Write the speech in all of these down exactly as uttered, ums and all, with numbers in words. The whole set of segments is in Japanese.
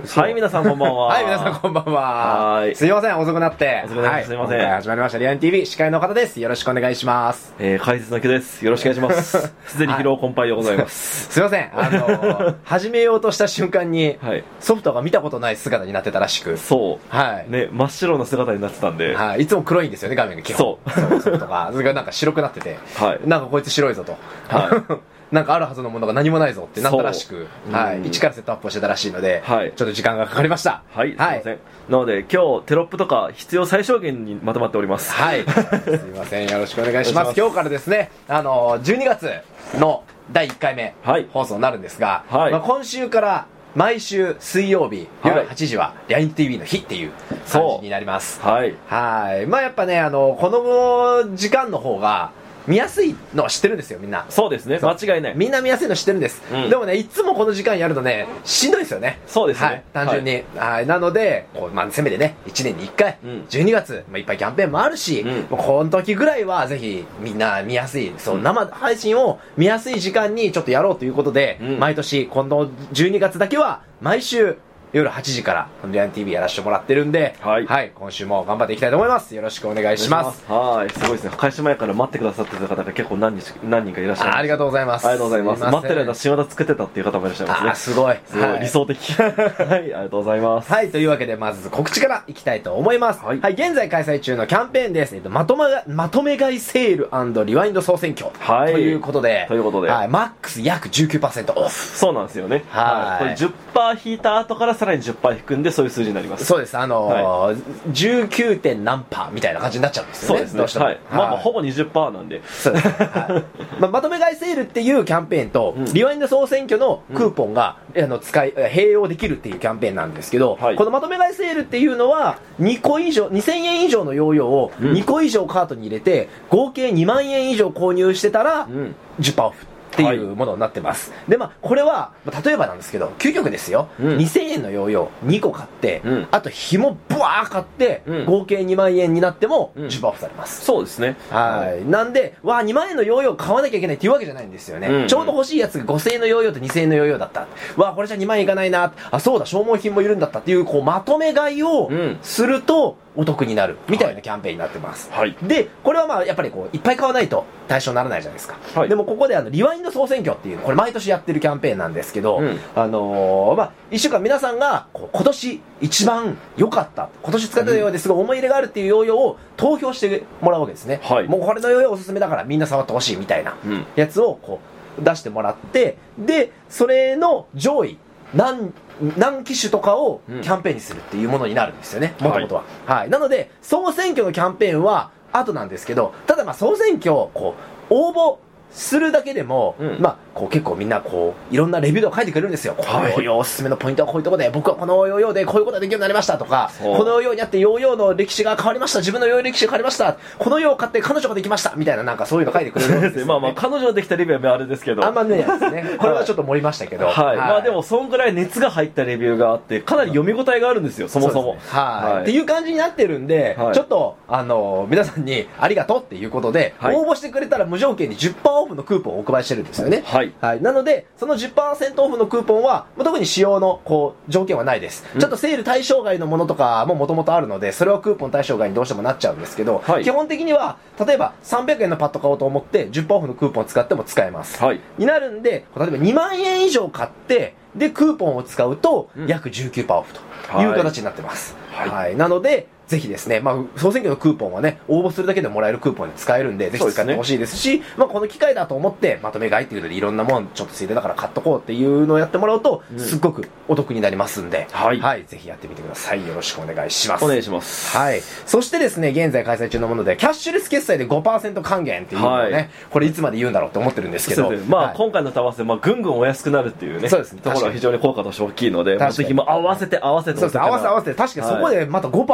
はい、皆さんこんばんは。 はい、皆さんこんばんは。 はい。 すいません、遅くなって。 遅くなって、はい、すいません。 始まりました、リアン ティーブイ 司会の方です。よろしくお願いします。 えー、解説の木です。よろしくお願いします。すでに疲労困憊でございます。 すいません、あのー、始めようとした瞬間に、はい、ソフトが見たことない姿になってたらしく。 そう。 はい。 ね、真っ白な姿になってたんで。 はい。いつも黒いんですよね、画面が基本。 そう。 ソフトが。それがなんか白くなってて。はい。なんかこいつ白いぞと。はい。なんかあるはずのものが何もないぞってなったらしく、はい、一からセットアップをしてたらしいので、はい、ちょっと時間がかかりました。 はい、はい、すいません。なので今日テロップとか必要最小限にまとまっております。 はい。すいません、よろしくお願いします。今日からですね、あのじゅうにがつのだいいっかいめ、はい、放送になるんですが、はい、まあ、今週から毎週水曜日夜はちじは リアン ティーブイ の日っていう感じになります。はい。はい。まあやっぱね、あのこの時間の方が見やすいのは知ってるんですよ、みんな。 そうですね、間違いない。 みんな見やすいの知ってるんです、うん、でもね、いつもこの時間やるとね、しんどいですよね。 そうですね、はい、 単純に、はい、はい、なのでこう、まあ、せめてねいちねんにいっかい、うん、じゅうにがつ、まあ、いっぱいキャンペーンもあるし、うん、この時ぐらいはぜひみんな見やすい、そう、生配信を見やすい時間にちょっとやろうということで、うん、毎年今度じゅうにがつだけは毎週夜はちじからこのリアン ティーブイ やらせてもらってるんで、はい、はい、今週も頑張っていきたいと思います。よろしくお願いします。 はい、すごいですね。開始前から待ってくださってた方が結構何人何人かいらっしゃる。 ありがとうございます。 ありがとうございます。待ってる間仕業作ってたっていう方もいらっしゃいますね。 あ、すごい。 すごい、はい、理想的。はい、ありがとうございます。 はい、というわけでまず告知からいきたいと思います。はい、はい、現在開催中のキャンペーンです。えっとまとままとめ買いセール&リワインド総選挙、はい、ということで、 ということで、 はい、マックス約 じゅうきゅうパーセント オフ。 そうなんですよね。はい。これ じゅっパーセント 引いた後からさらに じゅっパーセント 引くんで、そういう数字になります。 そうです。あのーはい、じゅうきゅう. 点何パーみたいな感じになっちゃうんですよね。 そうですね。どうしても、はい、まあ、まあほぼ にじゅっパーセント なんで。そうです。 はい、まあ、まとめ買いセールっていうキャンペーンと、うん、リワインド総選挙のクーポンが、うん、あの使い併用できるっていうキャンペーンなんですけど、はい、このまとめ買いセールっていうのはにこ以上にせんえん以上のヨーヨーをにこ以上カートに入れて、うん、合計にまんえん以上購入してたら、うん、じゅっパーセントオフっていうものになってます、はい、でまあこれは例えばなんですけど、究極ですよ、うん、にせんえんのヨーヨーにこ買って、うん、あと紐ブワー買って、うん、合計にまんえんになっても じゅっパーセント オフされます、 うん、そうですね。 はい、なんでわあにまんえんのヨーヨー買わなきゃいけないっていうわけじゃないんですよね、うん、ちょうど欲しいやつがごせんえんのヨーヨーとにせんえんのヨーヨーだった、わあこれじゃにまんえんいかないな、あそうだ消耗品もいるんだったっていう、こうまとめ買いをするとお得になるみたいなキャンペーンになってます、はい、でこれはまあやっぱりこういっぱい買わないと対象にならないじゃないですか、はい、でもここであのリワインド総選挙っていうこれ毎年やってるキャンペーンなんですけど、うん、あのー、まあいっしゅうかん皆さんがこう今年一番良かった今年使ってたようですごい思い入れがあるっていうヨーヨーを投票してもらうわけですね、はい、もうこれのヨーヨーおすすめだからみんな触ってほしいみたいなやつをこう出してもらって、でそれの上位何何機種とかをキャンペーンにするっていうものになるんですよね、もともとは、はいはい、なので総選挙のキャンペーンは後なんですけど、ただまあ総選挙をこう応募するだけでも、うん、まあこう結構みんなこういろんなレビューを書いてくれるんですよ、このヨーヨーおすすめのポイントはこういうところで、僕はこのヨーヨーでこういうことができるようになりましたとか、このヨーヨーにあってヨーヨーの歴史が変わりました、自分のヨーヨー歴史が変わりました、このヨーを買って彼女ができましたみたいな、なんかそういうの書いてくれるんですよ、ね、 まあまあ彼女ができたレビューはあれですけど、 あんまねですねこれはちょっと盛りましたけど、はい、 はい、まあでもそんぐらい熱が入ったレビューがあってかなり読み応えがあるんですよ、そもそも、ね、 はい、はい、っていう感じになってるんで、はい、ちょっとあの皆さんにありがとうっていうことで、はい、応募してくれたら無条件に じゅっパーセント オフのクーポンをお配りしてるんですよね、はい、はい、なのでその じゅっパーセント オフのクーポンは特に使用のこう条件はないです、うん、ちょっとセール対象外のものとかももともとあるのでそれはクーポン対象外にどうしてもなっちゃうんですけど、はい、基本的には例えばさんびゃくえんのパッド買おうと思って じゅっパーセント オフのクーポンを使っても使えます、はい、になるんで例えばにまんえん以上買ってでクーポンを使うと約 じゅうきゅうパーセント オフという形になってます、はいはい、なのでぜひですね、まあ、総選挙のクーポンはね、応募するだけでもらえるクーポンに使えるんで、ぜひ使ってほしいですし、まあ、この機会だと思って、まとめ買いっていうので、いろんなもん、ちょっとついでだから買っとこうっていうのをやってもらうと、うん、すっごくお得になりますんで、はい、はい、ぜひやってみてください。よろしくお願いします。 お願いします。 はい。そしてですね、現在開催中のもので、キャッシュレス決済で ごパーセント 還元っていうのをね、はい、これいつまで言うんだろうと思ってるんですけど、 まあ、 はい、 今回のと合わせて、まあ、ぐんぐんお安くなるっていうね、 そうですね、 ところは非常に効果として大きいので、ぜひも合わせて合わせてそうですね、合わせて合わせて、確かにそこでまた ごパーセント、こっ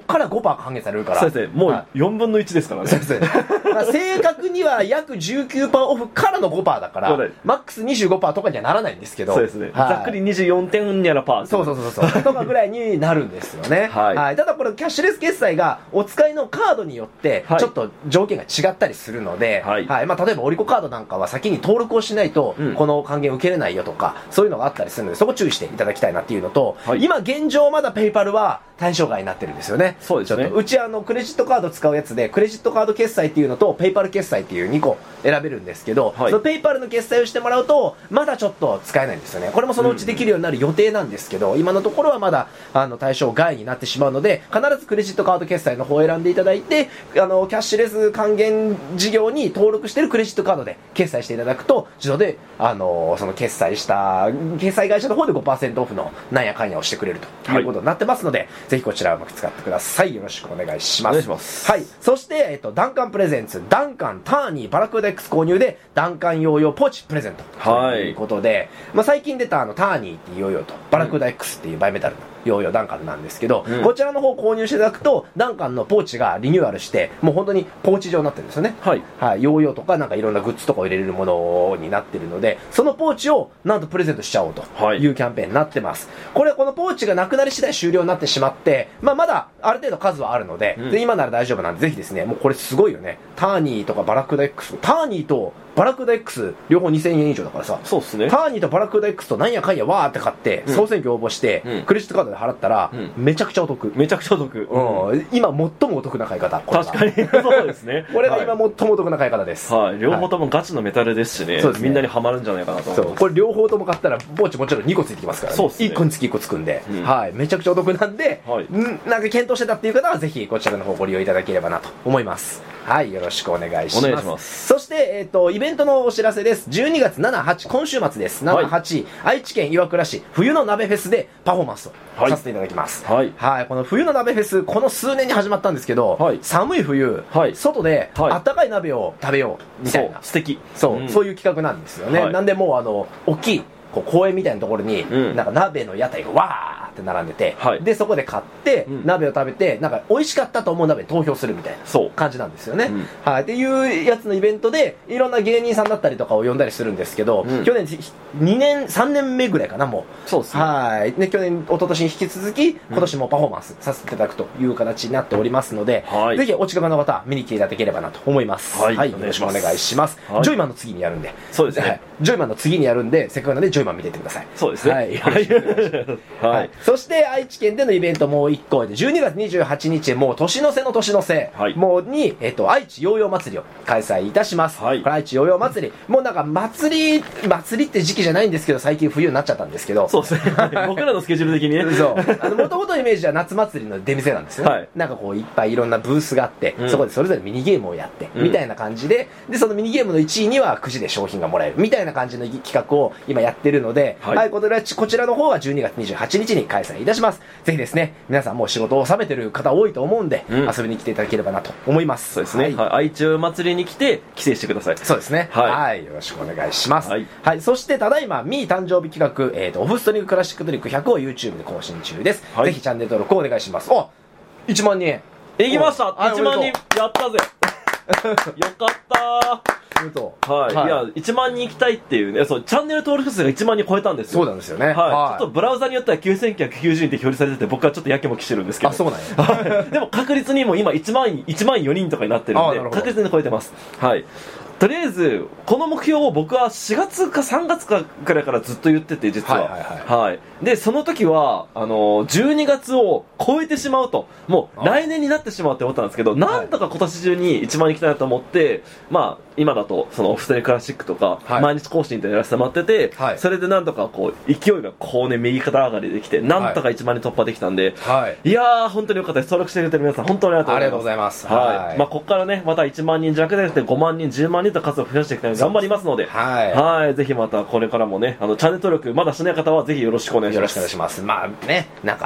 から ごパーセント 還元されるから。 そうですね。もうよんぶんのいちですからね。 そうですね。まあ正確には約 じゅうきゅうパーセント オフからの ごパーセント だから、マックス にじゅうごパーセント とかにはならないんですけど。 そうですね。はい、ざっくりにじゅうよんてんにゃらパー。 そうそうそうそう。とかぐらいになるんですよね。はい、はい。ただこれキャッシュレス決済がお使いのカードによって、ちょっと条件が違ったりするので、はい。はい、まあ例えばオリコカードなんかは先に登録をしないと、この還元受けれないよとか、そういうのがあったりするので、そこ注意していただきたいなっていうのと、はい、今現状まだペイパルは対象外になってるんですよね。 そうですね。 ちょっとうちあのクレジットカード使うやつで、クレジットカード決済っていうのとペイパル決済っていうにこ選べるんですけど、はい、そのペイパルの決済をしてもらうとまだちょっと使えないんですよね。これもそのうちできるようになる予定なんですけど、うん、今のところはまだあの対象外になってしまうので、必ずクレジットカード決済の方を選んでいただいて、あのキャッシュレス還元事業に登録しているクレジットカードで決済していただくと、自動であのその決済した決済会社の方で ごパーセント オフのなんやかんやをしてくれるということになってますので、はい、ぜひこちらをうまく使ってください。よろしくお願いします。 お願いします。 はい。そして、えっと、ダンカンプレゼンツ、ダンカンターニーバラクーダ X 購入でダンカンヨーヨーポーチプレゼントということで、はい、まあ、最近出たあのターニーっていうヨーヨーとバラクーダ X っていうバイメタルのヨーヨーダンカンなんですけど、うん、こちらの方を購入していただくとダンカンのポーチがリニューアルしてもう本当にポーチ状になってるんですよね。はい、はい、ヨーヨーとかなんかいろんなグッズとかを入れれるものになってるので、そのポーチをなんとプレゼントしちゃおうというキャンペーンになってます。これこのポーチがなくなり次第終了になってしまって、まあ、まだある程度数はあるので、うん、で今なら大丈夫なんで、ぜひですね、もうこれすごいよね。ターニーとかバラクーダ X、ターニーとバラクーダ X 両方にせんえん以上だからさ、 そうっすね。 ターニーとバラクーダ X となんやかんやわーって買って、うん、総選挙応募して、うん、クレジットカードで払ったら、うん、めちゃくちゃお得。 めちゃくちゃお得。 うん。今最もお得な買い方。 確かに。そうですね。 これが今最もお得な買い方です。 はい。両方ともガチのメタルですしね。そうですね。みんなにハマるんじゃないかなと思います。そう。 これ両方とも買ったら、ポーチもちろんにこついてきますからね。 そうですね。 いっこにつきいっこつくんで、うん、はい。めちゃくちゃお得なんで、はい、んなんか検討してたっていう方は、ぜひこちらの方ご利用いただければなと思います。はい。よろしくお願いします。お願いします。そして、えっと、イベントのお知らせです。じゅうにがつしち、はち、今週末です。しち、はち、はい、愛知県岩倉市冬の鍋フェスでパフォーマンスをさせていただきます。はい。はい。この冬の鍋フェス、この数年に始まったんですけど、はい、寒い冬、はい、外であったかい鍋を食べようみたいな。 そう、素敵。 そう、うん、そういう企画なんですよね。はい、なんでもうあの、大きい、こう公園みたいなところに、うん、なんか鍋の屋台がわーって並んでて、はい、でそこで買って、うん、鍋を食べてなんか美味しかったと思う鍋に投票するみたいな感じなんですよね、うん、はい、っていうやつのイベントでいろんな芸人さんだったりとかを呼んだりするんですけど、うん、去年にねんさんねんめぐらいかな、もうそうですね、 はいね、去年一昨年に引き続き今年もパフォーマンスさせていただくという形になっておりますので、はい、ぜひお近くの方見に来ていただければなと思います。はい、はい、よろしくお願いします。はい、ジョイマンの次にやるんで、そうですね、はい、ジョイマンの次にやるんで、せっかくなんでジョイマン見ていってください。 そうですね。はい。 はいはい、そして愛知県でのイベントもういっこでじゅうにがつにじゅうはちにち、もう年の瀬の年の瀬、はい、もうに、えっと、愛知ヨーヨー祭りを開催いたします。はい、これ愛知ヨーヨー祭り、もうなんか祭り祭りって時期じゃないんですけど、最近冬になっちゃったんですけど、 そうですね。僕らのスケジュール的にね。 そう。あの元々のイメージは夏祭りの出店なんですよね。はい、なんかこういっぱいいろんなブースがあって、うん、そこでそれぞれミニゲームをやって、うん、みたいな感じで、でそのミニゲームのいちいにはくじで商品がもらえるみたいな感じの企画を今やってるので、はい、はい、こちらこちらの方はじゅうにがつにじゅうはちにちに開催いたします。ぜひですね、皆さんもう仕事を収めてる方多いと思うんで、うん、遊びに来ていただければなと思います。 そうですね。はい、はい、愛知祭りに来て帰省してください。 そうですね。はい、はい、よろしくお願いします。はい、はい、そしてただいまミー誕生日企画、えーと、オフストリングクラシックトリックひゃくを YouTube で更新中です。はい、ぜひチャンネル登録をお願いします。お、いちまんにんいきました。いちまんにんやったぜ。よかったー。はい、はい、いやいちまんにん行きたいっていうね、そうチャンネル登録数がいちまんにん超えたんですよ。 そうなんですよね。はい、 はい、ちょっとブラウザによってはきゅうせんきゅうひゃくきゅうじゅうにんって表示されてて、僕はちょっとやきもきしてるんですけど。 あ、そうなんや。 でも確実にもう今いちまんよにんとかになってるんで、確実に超えてます。はい。とりあえずこの目標を僕はしがつかさんがつかくらいからずっと言ってて、実は、はいはいはい、はい、でその時はあのじゅうにがつを超えてしまうと、もう来年になってしまうって思ったんですけど、なんとか今年中にいちまん行きたいなと思って、まあ今だとそのオフストリングクラシックとか、はい、毎日更新ってやらせてもらってて、はい、それでなんとかこう勢いがこうね右肩上がりできて、なんとかいちまんにん突破できたんで、はい、いやー本当によかったです。登録してくれてる皆さん本当にありがとうございます。ありがとうございます。はい、はい、まあここからねまたいちまんにん弱でなくてごまんにんじゅうまんにんと数を増やしていきたいので頑張りますので、はい、はい、ぜひまたこれからもね、あのチャンネル登録まだしない方はぜひよろしくお願いします。 よろしくお願いします。まあね、なんか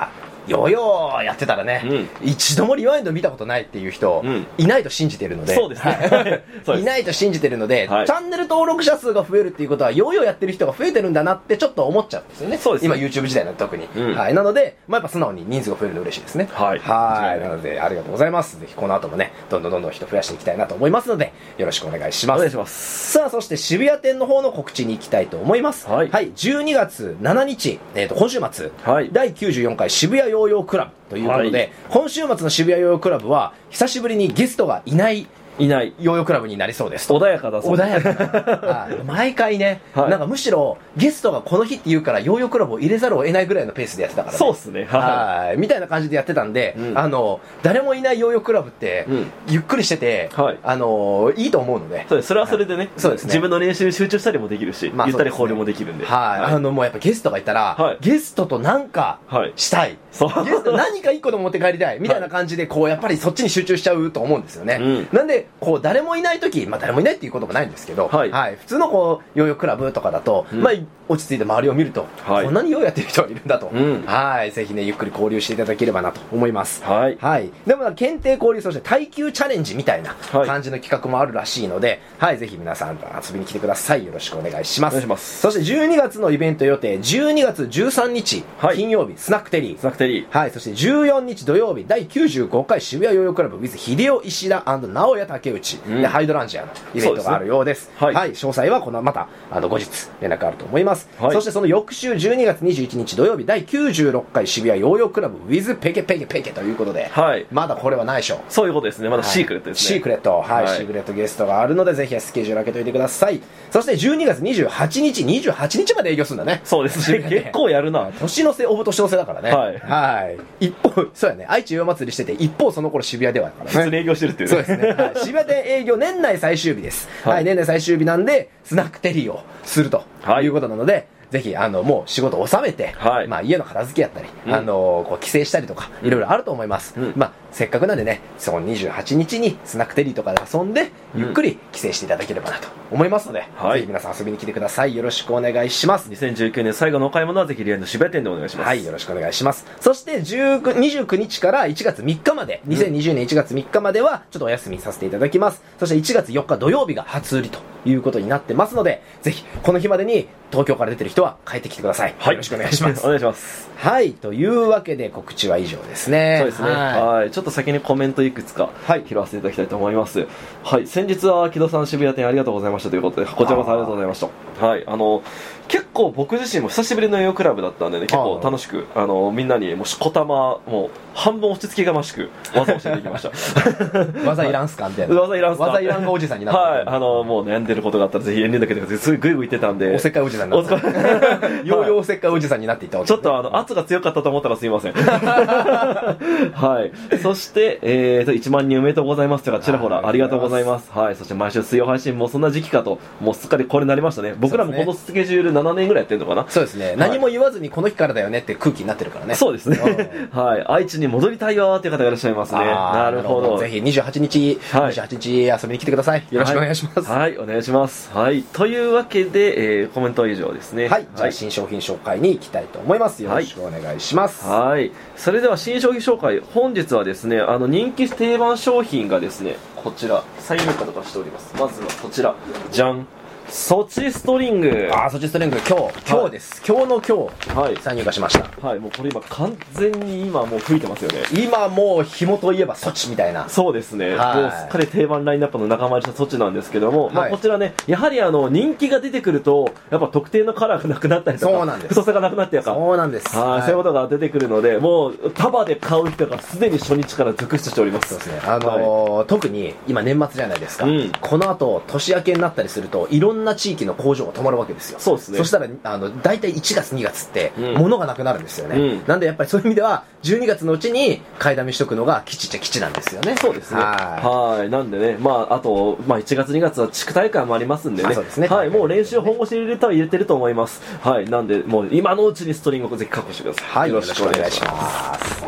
ヨーヨーやってたらね、うん、一度もリワインド見たことないっていう人、うん、いないと信じてるので、 そうですねいないと信じてるので、はい、チャンネル登録者数が増えるっていうことはヨーヨーやってる人が増えてるんだなってちょっと思っちゃうんですよね。 そうですね、 今 YouTube 時代の特に、うん、はい、なので、まあ、やっぱ素直に人数が増えるの嬉しいですね。 はい、 はい、なのでありがとうございます。ぜひこの後もねどんどんどんどん人増やしていきたいなと思いますのでよろしくお願いします。 お願いします。 さあそして渋谷店の方の告知に行きたいと思います。はい、はい、じゅうにがつしちにち、えー、と今週末、はい、だいきゅうじゅうよんかい渋谷ヨーヨークラブということで、はい、今週末の渋谷ヨーヨークラブは久しぶりにゲストがいないいないヨーヨークラブになりそうです。 穏やかだそうです。穏やかな毎回ね、はい、なんかむしろゲストがこの日って言うからヨーヨークラブを入れざるを得ないぐらいのペースでやってたからね。 そうっすね、 はい、みたいな感じでやってたんで、うん、あの誰もいないヨーヨークラブって、うん、ゆっくりしてて、はい、あのいいと思うので、 そうです、それはそれでね、はい、そうですね、自分の練習に集中したりもできるし、まあ、ゆったり交流もできるんで、 はい、はい、あのもうやっぱゲストがいたら、はい、ゲストとなんかしたい、はい、ゲスト何か一個でも持って帰りたいみたいな感じでこうやっぱりそっちに集中しちゃうと思うんですよね、うん、なんでこう誰もいない時、まあ、誰もいないっていうこともないんですけど、はいはい、普通のこうヨーヨークラブとかだと、うん、まあ、落ち着いて周りを見ると、はい、こんなにヨーヨーやってる人がいるんだと、うん、はい、ぜひねゆっくり交流していただければなと思います、はいはい、でも検定交流、そして耐久チャレンジみたいな感じの企画もあるらしいので、はい、ぜひ皆さん遊びに来てください。よろしくお願いします。お願いします。そしてじゅうにがつのイベント予定、じゅうにがつじゅうさんにち、はい、金曜日スナックテリー、 スナックテリー、 はい、そしてじゅうよっか土曜日だいきゅうじゅうごかい渋谷ヨーヨークラブ with 秀夫石田&直哉竹内、うん、でハイドランジアのイベントがあるようです。はい、はい、詳細はこのまたあの後日連絡あると思います、はい、そしてその翌週じゅうにがつにじゅういちにち土曜日だいきゅうじゅうろっかい渋谷ヨーヨークラブ with ペケペケペケということで、はい、まだこれはないでしょ。 そういうことですね、まだシークレットですね、 はい、シークレット、はい、はい、シークレットゲストがあるのでぜひスケジュール開けといてください。そしてじゅうにがつにじゅうはちにちにじゅうはちにちまで営業するんだね。 そうですね、結構やるな。 年の瀬オブ年の瀬だからね。はい、はい、一方そうやね、愛知ヨー祭りしてて一方その頃渋谷ではからね、 普通に営業してるっていうね。 そうですね、はい、渋谷店営業年内最終日です、はいはい、年内最終日なんでスナックテリーをするということなので、はい、ぜひあのもう仕事を収めて、はい、まあ、家の片付けやったり、うん、あのこう帰省したりとかいろいろあると思います、うん、まあ、せっかくなんでねそのにじゅうはちにちにスナックテリーとかで遊んで、うん、ゆっくり帰省していただければなと思いますので、はい、ぜひ皆さん遊びに来てください。よろしくお願いします。 にせんじゅうきゅうねん最後のお買い物はぜひリアルの渋谷店でお願いします。 はい、よろしくお願いします。そしてにじゅうくにちからいちがつみっかまで、にせんにじゅうねんいちがつみっかまではちょっとお休みさせていただきます。そしていちがつよっか土曜日が初売りということになってますので、ぜひこの日までに東京から出てる人は帰ってきてください。はい、よろしくお願いします。 お願いします。 はい、というわけで告知は以上ですね。 そうですね。はい、はい、ちょっと先にコメントいくつか拾わせていただきたいと思います。はい、先日は木戸さん渋谷店ありがとうございましたということで、こちらこそありがとうございました。はい、あの結構僕自身も久しぶりのヨーヨークラブだったんでね、結構楽しくあのみんなにもうしこたまもう半分落ち着きがましく技を教えていきました。 技いらんすかみたいな。 技いらんすか。 技いらんがおじさんになって、 はい、あのもう悩んでることがあったらぜひ遠慮だけですぐいぐい言ってたんで。 おせっかいおじさんになって。ヨーヨーおせっかいおじさんになっていったわけですね。ちょっとあの圧が強かったと思ったらすいません。はい。そしてえーといちまんにんおめでとうございますとかちらほらありがとうございます。はい。そして毎週水曜配信もそんな時期かともうすっかりこれになりましたね。僕らもこのスケジュールななねんぐらいやってるのかな。 そうですね。はい、何も言わずにこの日からだよねって空気になってるからね。 そうですね。はい。愛知に戻りたいよっていう方がいらっしゃいますね。なるほど。 ぜひにじゅうはちにち、はい、にじゅうはちにち遊びに来てください。よろしくお願いします。 はい、はい、お願いします。はい。というわけで、えー、コメントは以上ですね。 はい。じゃあ新商品紹介に行きたいと思います。よろしくお願いします。 はい。はい、それでは新商品紹介、本日はですね、あの人気定番商品がですね、こちら再入荷とかしております。まずはこちら、じゃん。ソチストリング。 ああ、ソチストリング、今日、今日です。はい、今日の今日、はい、再入荷しました。 はい、もうこれ今完全に今もう吹いてますよね。 今もう紐といえばソチみたいな。 そうですね。はい、もうすっかり定番ラインナップの仲間入りしたソチなんですけども、はい、まあこちらね、やはりあの人気が出てくると、やっぱ特定のカラーがなくなったりとか、そうなんです。太さがなくなってやか。 そうなんです。 はい、そういうことが出てくるので、もう束で買う人がすでに初日から続出しております。 そうですね。あのーはい、特に今年末じゃないですか。うん、この後年明けになったりすると、いろんな地域の工場が止まるわけですよ。 そうですね。 そしたらあの大体いちがつにがつって物がなくなるんですよね、うん、なんでやっぱりそういう意味ではじゅうにがつのうちに買いだめしとくのが吉っちゃ吉なんですよね。 そうですね。はい。なんでね、まああと、まあ、いちがつにがつは地区大会もありますんでね。そうですね。はい。もう練習本腰入れては入れてると思います。はい。なんでもう今のうちにストリングをぜひ確保してください。 はい。よろしくお願いします。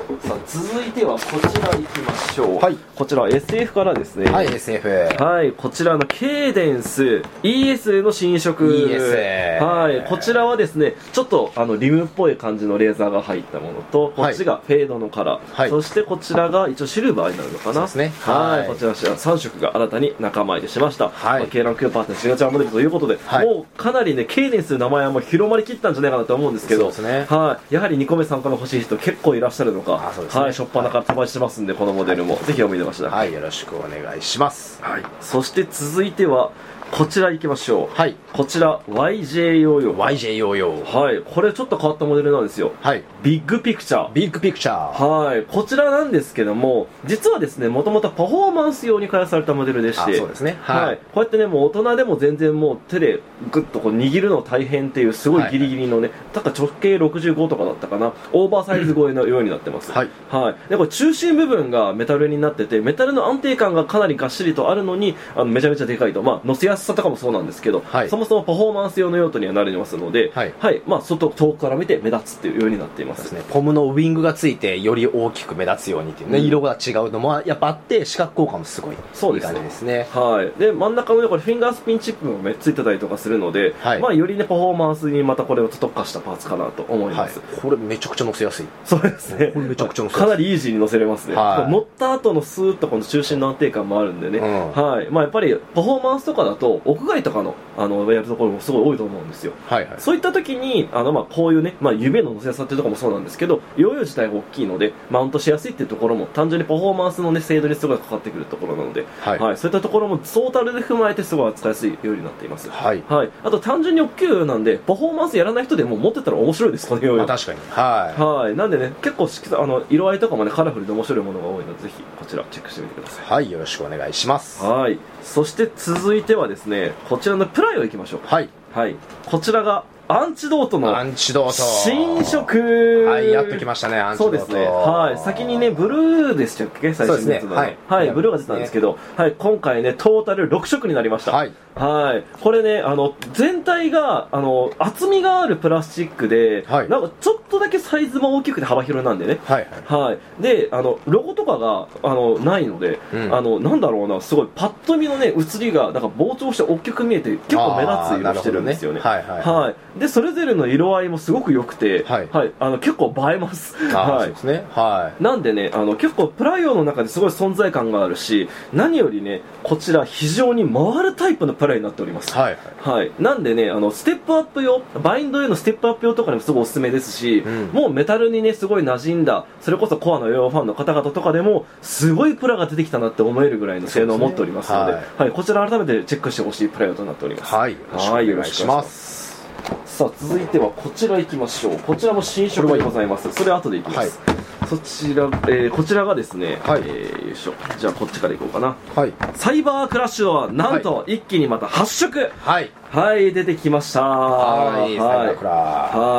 さあ続いてはこちら行きましょう。 はい、 こちら エスエフ からですね。 はい、エスエフ。 はい、こちらのケーデンス イーエス の新色。 イーエス。 はい、こちらはですね、ちょっとあのリムっぽい感じのレーザーが入ったものと、こっちがフェードのカラー、はい、そしてこちらが一応シルバーになるのかな。 そうですね。 はい、はい、こちらさん色が新たに仲間入りしました。はい、まあ、K ランクよんパーティーシグナチャーモデルということで、はい、もうかなりね、ケーデンスの名前はもう広まりきったんじゃないかなと思うんですけど、 そうですね。 はい、やはりにこめさん個目欲しい人結構いらっしゃるのか、 あ、そうですね、 はい、しょっぱなから飛ばしてますんで、このモデルも、はい、ぜひお見逃しなく。 はい、よろしくお願いします。 はい、そして続いてはこちら行きましょう。 はい、 こちら ワイジェー ヨーヨー。 ワイジェー ヨーヨー。 はい、これちょっと変わったモデルなんですよ。 はい、 ビッグピクチャー。 ビッグピクチャー。 はい、こちらなんですけども、実はですね、もともとパフォーマンス用に開発されたモデルでして、 あ、そうですね。はい、 はい、こうやってね、もう大人でも全然もう手でグッとこう握るの大変っていうすごいギリギリのね、だから直径ろくじゅうごとかだったかな、オーバーサイズ超えのようになってます。はい、はい、でこれ中心部分がメタルになってて、メタルの安定感がかなりがっしりとあるのに、あのめちゃめちゃでかいと、まあ乗せやすさとかもそうなんですけど、はい、そもそもパフォーマンス用の用途にはなりますので、はい、はい、まあ外遠くから見て目立つっていうようになっています。 ですね、ポムのウィングがついてより大きく目立つようにっていうね、うん、色が違うのもやっぱあって視覚効果もすごいいい感じですね。 はい、で真ん中の、ね、これフィンガースピンチップもめっついてたりとかするので、はい、まあよりねパフォーマンスにまたこれを特化したパーツかなと思います。 はい、これめちゃくちゃ乗せやすい。 そうですね、 これめちゃくちゃ乗せやすい。 かなりイージーに乗せれますね。はい、乗った後のスーッとこの中心の安定感もあるんでね、うん、はい、まあやっぱりパフォーマンスとかだと屋外とかのあのやるところもすごい多いと思うんですよ。はいはい、そういった時にあの、まあ、こういうね、まあ、指の乗せやすさっていうところもそうなんですけど、ヨーヨー自体が大きいのでマウントしやすいっていうところも単純にパフォーマンスの、ね、精度にすごいかかってくるところなので、はいはい、そういったところもトータルで踏まえてすごい扱いやすいようになっています。はいはい、あと単純に大きいヨーヨーなんでパフォーマンスやらない人でも持ってたら面白いです、このヨーヨー。 まあ、確かに、はいはい、なんでね、結構あの色合いとかもねカラフルで面白いものが多いので、ぜひこちらチェックしてみてください。 はい、よろしくお願いします。 はい、そして続いてはですね、こちらのプライオいきましょう。はいはい、こちらがアンチドートのアンチドート新色。 はい、やっときましたね、アンチドート。 そうですね、はい、先にねブルーでしたっけ、最初のやつの、ね、はい、はい、ブルーが出てたんですけど、はい、今回ねトータルろく色になりました。はい、はい、これね、あの全体があの厚みがあるプラスチックで、はい、なんかちょっとだけサイズも大きくて幅広なんでね、はいはいはい、であのロゴとかがあのないので、うん、あのなんだろうな、すごいパッと見のね写りがなんか膨張して大きく見えて結構目立つ色してるんですよね。はいはいはい、でそれぞれの色合いもすごく良くて、はいはい、あの結構映えます。はい、そうですね、はい、なんでね、あの結構プライオの中ですごい存在感があるし、何よりねこちら非常に回るタイプのプライになっております。はいはいはい、なんでね、あのステップアップ用、バインドへのステップアップ用とかにもすごいおすすめですし、うん、もうメタルにねすごい馴染んだ、それこそコアのヨーヨーファンの方々とかでもすごいプラが出てきたなって思えるぐらいの性能を持っておりますので、はいはい、こちら改めてチェックしてほしいプライオとなっております。はい、よろしくお願いします。さあ続いてはこちら行きましょう。こちらも新色でございます。それ後でいきます。はい、そちら、えー、こちらがですね、はい、えー、よいしょ、じゃあこっちからいこうかな。はい、サイバークラッシュはなんと一気にまたはち色、はい、はい、出てきました。はい、はい、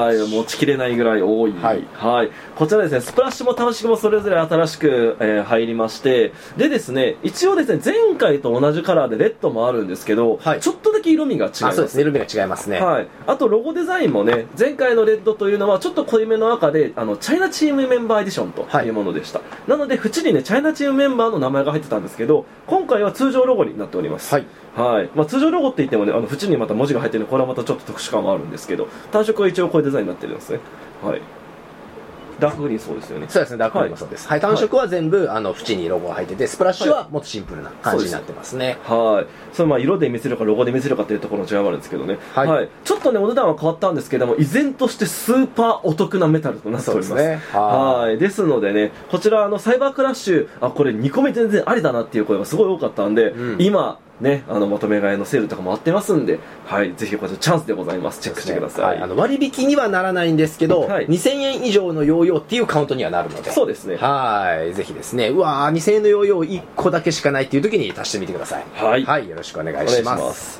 はい、持ちきれないぐらい多い。はい、はい、こちらですね、スプラッシュも短縮もそれぞれ新しく、えー、入りまして、でですね、一応ですね、前回と同じカラーでレッドもあるんですけど、はい、ちょっとだけ色味が違います。あ、そうですね、色味が違いますね。はい、あとロゴデザインもね、前回のレッドというのはちょっと濃いめの赤で、あのチャイナチームメンバーエディションというものでした。はい、なので縁にねチャイナチームメンバーの名前が入ってたんですけど、今回は通常ロゴになっております。はい、はい、まあ、通常ロゴって言ってもね、あの縁にまた文字が入ってるの、これはまたちょっと特殊感もあるんですけど、単色は一応こういうデザインになってるんですね。はい、ダークグリーンそうですよね。そうですね、ダークグリーンもそうです。はい、単色は全部、はい、あの縁にロゴが入ってて、スプラッシュはもっとシンプルな感じになってますね。はい、それまあ色で見せるかロゴで見せるかっていうところの違いもあるんですけどね。はい、はい、ちょっとねお値段は変わったんですけども、依然としてスーパーお得なメタルとなっております。そうですね。はい、ですのでね、こちらあのサイバークラッシュ、あ、これにこめ全然ありだなっていう声がすごい多かったんで、うん、今ね、あのまとめ買いのセールとかもあってますんで、はい、ぜひこちらチャンスでございます。チェックしてください。ね、はい、あの割引にはならないんですけど、はい、にせんえん以上のヨーヨーっていうカウントにはなるので、 そうですね。 はい、ぜひですね、うわーにせんえんのヨーヨーいっこだけしかないっていう時に足してみてください。はい、はい、よろしくお願いします。 そ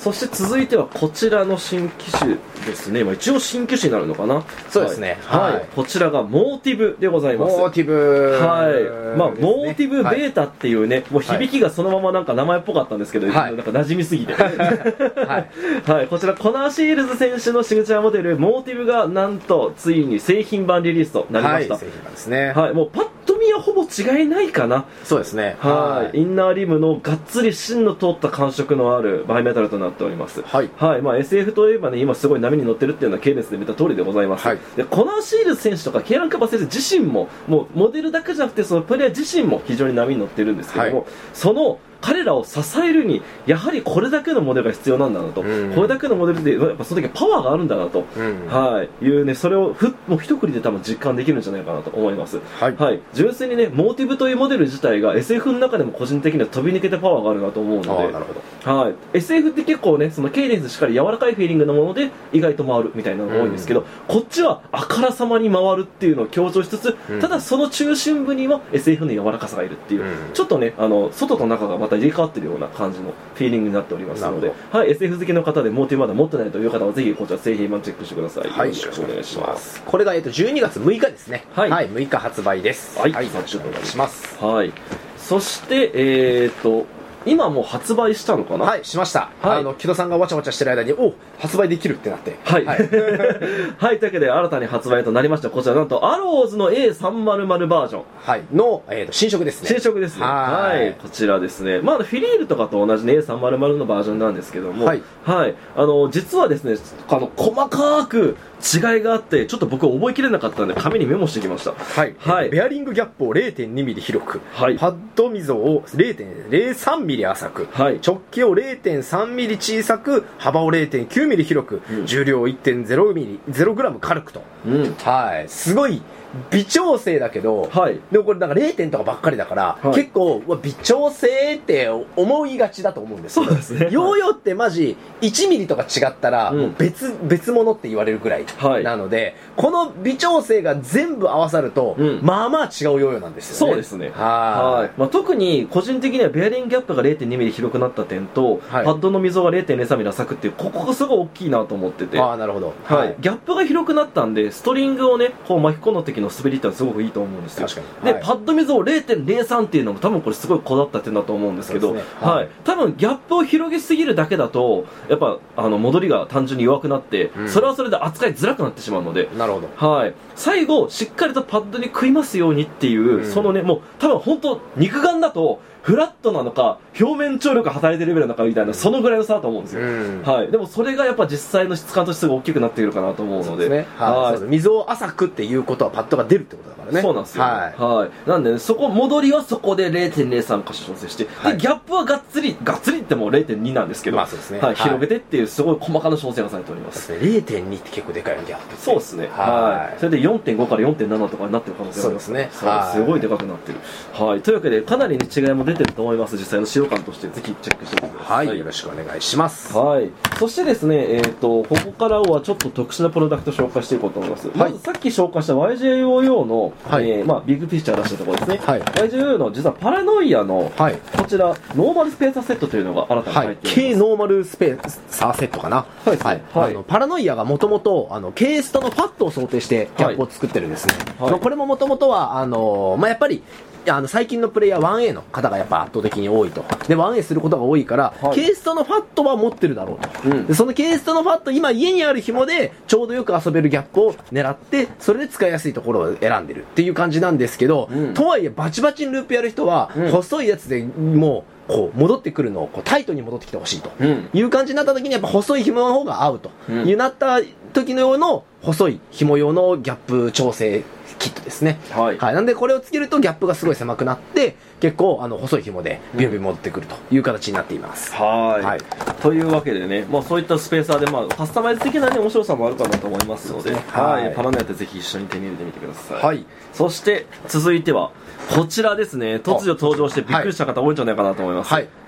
そして続いてはこちらの新機種ですね、まあ、一応新機種になるのかな。 そうですね、 はいはいはい、こちらがモーティブでございます。 モーティブ、 はいまあ、モーティブベータっていうね、はい、もう響きがそのままなんか名前っぽかったんですけど、はい、なんか馴染みすぎて、はいはい、こちらコナー・シールズ選手のシグネチャーモデルモーティブがなんとついに製品版リリースとなりました。 はい、製品版ですね。 はい、もうパッと見はほぼ違いないかな。 そうですね。 はい、はい、インナーリムのがっつり芯の通った感触のあるバイメタルとなっております。はい、はいまあ、エスエフ といえばね今すごい波に乗ってるっていうのはケイデンスで見た通りでございます。はい、でコナー・シールズ選手とかケイラン・カバ選手自身ももうモデルだけじゃなくてそのプレイヤー自身も非常に波に乗ってるんですけども、はい、その彼らを支えるにやはりこれだけのモデルが必要なんだなと、うん、これだけのモデルでやっぱその時はパワーがあるんだなと、うん、はいいうねそれをふもう一振りで多分実感できるんじゃないかなと思います。はい、はい、純粋にねモーティブというモデル自体が エスエフ の中でも個人的には飛び抜けてパワーがあるなと思うので、あなるほど、はい、エスエフ って結構ねそのケイデンスしっかり柔らかいフィーリングのもので意外と回るみたいなのが多いんですけど、うん、こっちはあからさまに回るっていうのを強調しつつ、うん、ただその中心部には エスエフ の柔らかさがいるっていう、うん、ちょっとねあの外と中がまた入れ替わってるような感じのフィーリングになっておりますので、はい、エスエフ 好きの方でモーティブまだ持ってないという方はぜひこちら製品版チェックしてください。はい、よろしくお願いします。 これが、えっと、じゅうにがつむいかですね。はい、はい、むいか発売です。 はい、 はい、よろしくお願いします。 はい、そしてえー、っと今もう発売したのかな。 はいしました、はい、あの木戸さんがわちゃわちゃしてる間にお発売できるってなってはい、はい、はい、というわけで新たに発売となりましたこちらなんとアローズの エーさんまるまる バージョン、 はい、の、えー、と新色ですね。 新色ですね。はい、はい、こちらですね、まあ、フィリールとかと同じ、ね、エーさんまるまる のバージョンなんですけども、はい、はい、あの実はですねあの細かく違いがあってちょっと僕覚えきれなかったので紙にメモしてきました。 はい、はい、ベアリングギャップを れいてんにミリ 広く、はい、パッド溝を れいてんれいさんミリ 浅く、はい、直径を れいてんさんミリ 小さく幅を れいてんきゅうミリ 広く、うん、重量 いってんゼロミリ ゼログラム 軽くと、うん、はい、すごい微調整だけど、はい、でもこれなんかれいてんとかばっかりだから、はい、結構微調整って思いがちだと思うんですけど、そうですね、ヨーヨーってマジいちミリとか違ったら、うん、もう別別物って言われるぐらいなので、はい、この微調整が全部合わさると、うん、まあまあ違うヨーヨーなんですよね。 そうですね。はい、まあ、特に個人的にはベアリングギャップが れいてんにミリ 広くなった点と、はい、パッドの溝が れいてんれいさんミリ 浅くっていうここがすごい大きいなと思ってて、 ああなるほど、 はい、ギャップが広くなったんでストリングをねこう巻き込んだ時の滑りってのはすごくいいと思うんですよ。確かに、はい、でパッド溝を れいてんれいさん っていうのも多分これすごいこだわった点だと思うんですけど、ね、はいはい、多分ギャップを広げすぎるだけだとやっぱあの戻りが単純に弱くなって、うん、それはそれで扱いづらくなってしまうので、 なるほど、 はい、最後しっかりとパッドに食いますようにっていう、うん、そのねもう多分本当肉眼だとフラットなのか表面張力が働いてるレベルなのかみたいな、そのぐらいの差だと思うんですよ、うん、はい、でもそれがやっぱ実際の質感としてすごい大きくなっているかなと思うの で, で、ね、 はい、溝を浅くっていうことはパッドが出るってことだからね。 そうなんですよ、はいはい、なんで、ね、そこ戻りはそこで れいてんれいさん 箇所調整して、はい、でギャップはがっつりがっつりってもう れいてんに なんですけど、まあそうですね、はい、広げてっていうすごい細かな調整がされております。 れいてんに って結構でかいのギャップ。 そうですね、はい、それで よんてんご から よんてんなな とかになってる可能性があります。そうですね、はい、すごいでかくなってる、はい、というわけでかなりに違いも出てると思います。実際の使用感としてぜひチェックしてみてください。 はい、よろしくお願いします。 はい、そしてですね、えーと、ここからはちょっと特殊なプロダクトを紹介していこうと思います。はい、まずさっき紹介した ワイジェーオーヨー の、はい、えーまあ、ビッグピクチャー出したところですね、はい、ワイジェーオーヨー の実はパラノイアの、はい、こちらノーマルスペーサーセットというのが新たに入っています。 軽ノーマルスペーサーセットかな。はい、はいはい、あのパラノイアがもともとケーストのファットを想定してギャップを作ってるんですね、はいはい、これももともとはあの、まあ、やっぱりあの最近のプレイヤー ワンエー の方がやっぱ圧倒的に多いと。で ワンエー することが多いから、はい、ケーストのファットは持ってるだろうと、うん、でそのケーストのファット今家にある紐でちょうどよく遊べるギャップを狙ってそれで使いやすいところを選んでるっていう感じなんですけど、うん、とはいえバチバチにループやる人は、うん、細いやつでもうこう戻ってくるのをこうタイトに戻ってきてほしいという感じになった時にやっぱ細い紐の方が合うというなった時の用の細い紐用のギャップ調整キットですね、はいはい、なんでこれをつけるとギャップがすごい狭くなって結構あの細い紐でビュンビュン戻ってくるという形になっています、 うん、はい、はい、というわけでね、まあ、そういったスペーサーで、まあ、カスタマイズ的な、ね、面白さもあるかなと思いますので、はいはい、パラノイアってぜひ一緒に手に入れてみてください、はい、そして続いてはこちらですね。突如登場してびっくりした方多いんじゃないかなと思います。はい、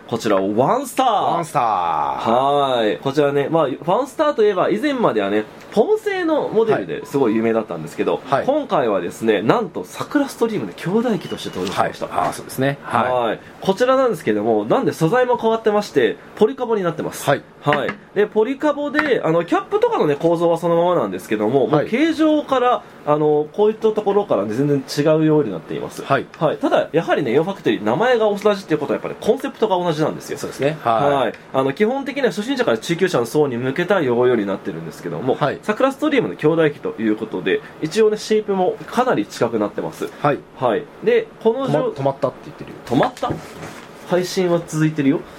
こちらワンスターワンスターはいこちらね、まあ、ワンスターといえば以前まではねポム製のモデルですごい有名だったんですけど、はい、今回はですねなんと桜ストリームで兄弟機として登場しました、 はい、あそうですね、 はい、はいこちらなんですけどもなんで素材も変わってましてポリカボになってます、はいはい、でポリカボであのキャップとかの、ね、構造はそのままなんですけども、はい、もう形状からあのこういったところから、ね、全然違うようになっています、はいはい、ただやはりねヨーファクトリー名前が同じっていうことはやっぱりコンセプトが同じなんですよそうですねはい、はい、 あの基本的には初心者から中級者の層に向けたヨーヨーになってるんですけども、はい、桜ストリームの兄弟機ということで一応ねシェイプもかなり近くなってますはい、はい、でこの止ま、止まったって言ってるよ止まった配信は続いてるよ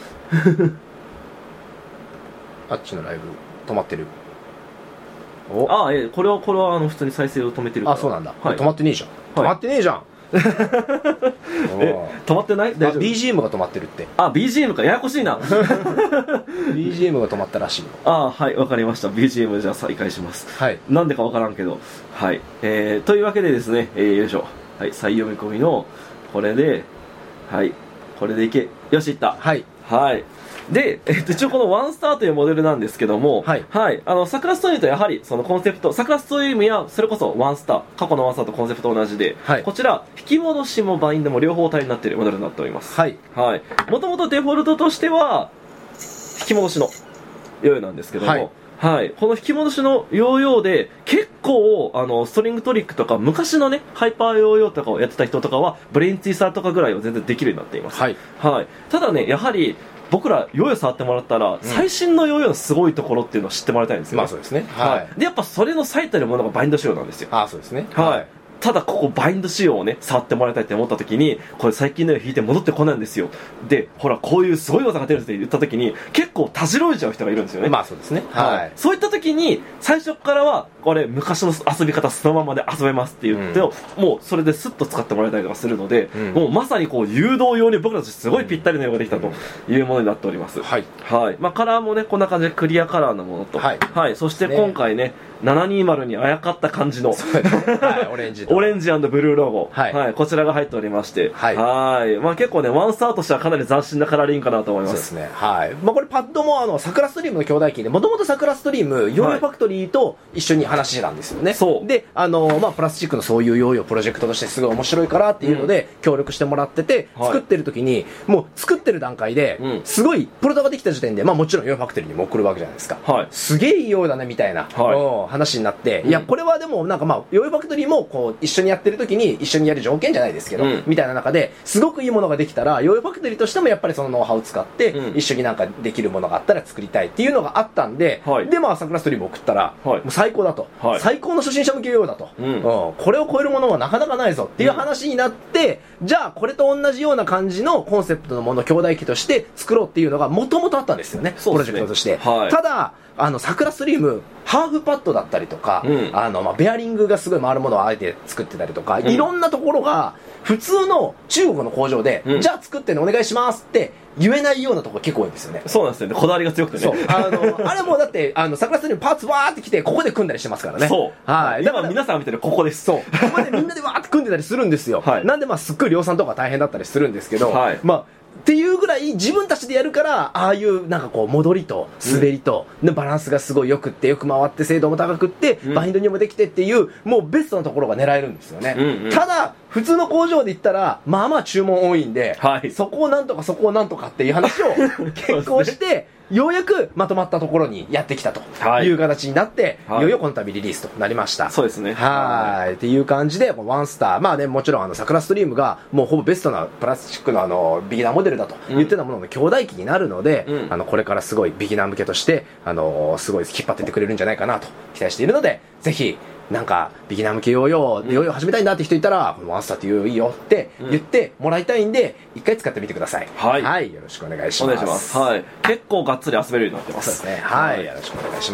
あっちのライブ止まってるおああ、えこれはこれはあの普通に再生を止めてるからあそうなんだ、はい、止まってねえじゃん、はい、止まってねえじゃんえ止まってない大丈夫ビージーエム が止まってるってあ ビージーエム かややこしいなビージーエム が止まったらしいのあはいわかりました ビージーエム じゃあ再開しますはいなんでかわからんけどはいえー、というわけでですね、えー、よいしょはい再読み込みのこれではいこれでいけよしいったはいはいで、えっと、一応このワンスターというモデルなんですけども、はい、はい、あの桜ストリームとやはりそのコンセプト桜ストリームやそれこそワンスター過去のワンスターとコンセプト同じで、はい、こちら引き戻しもバインドも両方体になっているモデルになっております。はい、はい、もともとデフォルトとしては引き戻しのヨーヨーなんですけども、はいはい、この引き戻しのヨーヨーで結構あのストリングトリックとか昔のねハイパーヨーヨーとかをやってた人とかはブレインツイスターとかぐらいは全然できるようになっています、はいはい、ただねやはり僕らヨーヨー触ってもらったら、うん、最新のヨーヨーのすごいところっていうのを知ってもらいたいんですよ、ね、 まあそうですね、 はいはい、でやっぱそれの最たるものがバインド仕様なんですよあそうですねはい、はいただここバインド仕様をね触ってもらいたいって思った時にこれ最近のように引いて戻ってこないんですよでほらこういうすごい技が出るって言った時に結構たじろいじゃう人がいるんですよねまあそうですねはい、はい、そういった時に最初からはこれ昔の遊び方そのままで遊べますって言って、うん、もうそれでスッと使ってもらえたりとかするので、うん、もうまさにこう誘導用に僕たちすごいぴったりの用ができたというものになっております、うん、はい、はいまあ、カラーもねこんな感じでクリアカラーのものと、はいはい、そして今回ねななにーまるにあやかった感じの、はい、オレンジオレンジ&ブルーロゴ、はいはい、こちらが入っておりまして、はいはいまあ、結構ねワンスターとしてはかなり斬新なカラーリングかなと思います。 そうですね、はいまあ、これパッドもあの桜ストリームの兄弟機でもともと桜ストリームヨーヨーファクトリーと一緒に話してたんですよね、はい、そうであの、まあ、プラスチックのそういうヨーヨープロジェクトとしてすごい面白いからっていうので協力してもらってて、うん、作ってる時にもう作ってる段階ですごいプロトができた時点で、まあ、もちろんヨーヨーファクトリーにも送るわけじゃないですか、はい、すげえいいようだねみたいな、はい、話になって、いやこれはでもなんかまあヨーヨーファクトリーもこう一緒にやってる時に一緒にやる条件じゃないですけど、うん、みたいな中ですごくいいものができたらヨーヨーファクトリーとしてもやっぱりそのノウハウを使って一緒になんかできるものがあったら作りたいっていうのがあったんで、はい、でまあ桜ストリーム送ったら、はい、もう最高だと、はい、最高の初心者向けヨーヨーだと、うんうん、これを超えるものはなかなかないぞっていう話になって、うん、じゃあこれと同じような感じのコンセプトのものを兄弟機として作ろうっていうのがもともとあったんですよね、プロジェクトとして、はい、ただあの桜ストリームハーフパッドだったりとか、うん、あのまあ、ベアリングがすごい回るものをあえて作ってたりとか、うん、いろんなところが普通の中国の工場で、うん、じゃあ作ってねお願いしますって言えないようなところ結構多いんですよね。 そうなんですよね、こだわりが強くてね。そうあのあれもだってあの桜ストリームパーツわーってきてここで組んだりしてますからね。 そう、はい、だから皆さん見てるここです。 そうここでみんなでわーって組んでたりするんですよ、はい、なんでまあすっごい量産とか大変だったりするんですけど、はい、まあっていうぐらい自分たちでやるからああいうなんかこう戻りと滑りとのバランスがすごいよくってよく回って精度も高くってバインドにもできてっていうもうベストなところが狙えるんですよね、うんうん、ただ普通の工場で言ったらまあまあ注文多いんで、はい、そこをなんとかそこをなんとかっていう話を結構してようやくまとまったところにやってきたという形になって、はい、いよいよこの度リリースとなりました。 そうですね。 はい、っていう感じでワンスター、まあね、もちろんあの桜ストリームがもうほぼベストなプラスチックのあのビギナーモデルだと言ってたものの兄弟機になるので、うん、あのこれからすごいビギナー向けとしてあのすごい引っ張ってってくれるんじゃないかなと期待しているので、ぜひなんかビギナー向けヨーヨーでヨーヨー始めたいんだって人いたら、うん、ワンスターっていういいよって言ってもらいたいんで一回使ってみてください。はい、はい、よろしくお願いします。 お願いします。はい、結構がっつり遊べるようになってます。 そうですね。はい、はい、よろしくお願いします。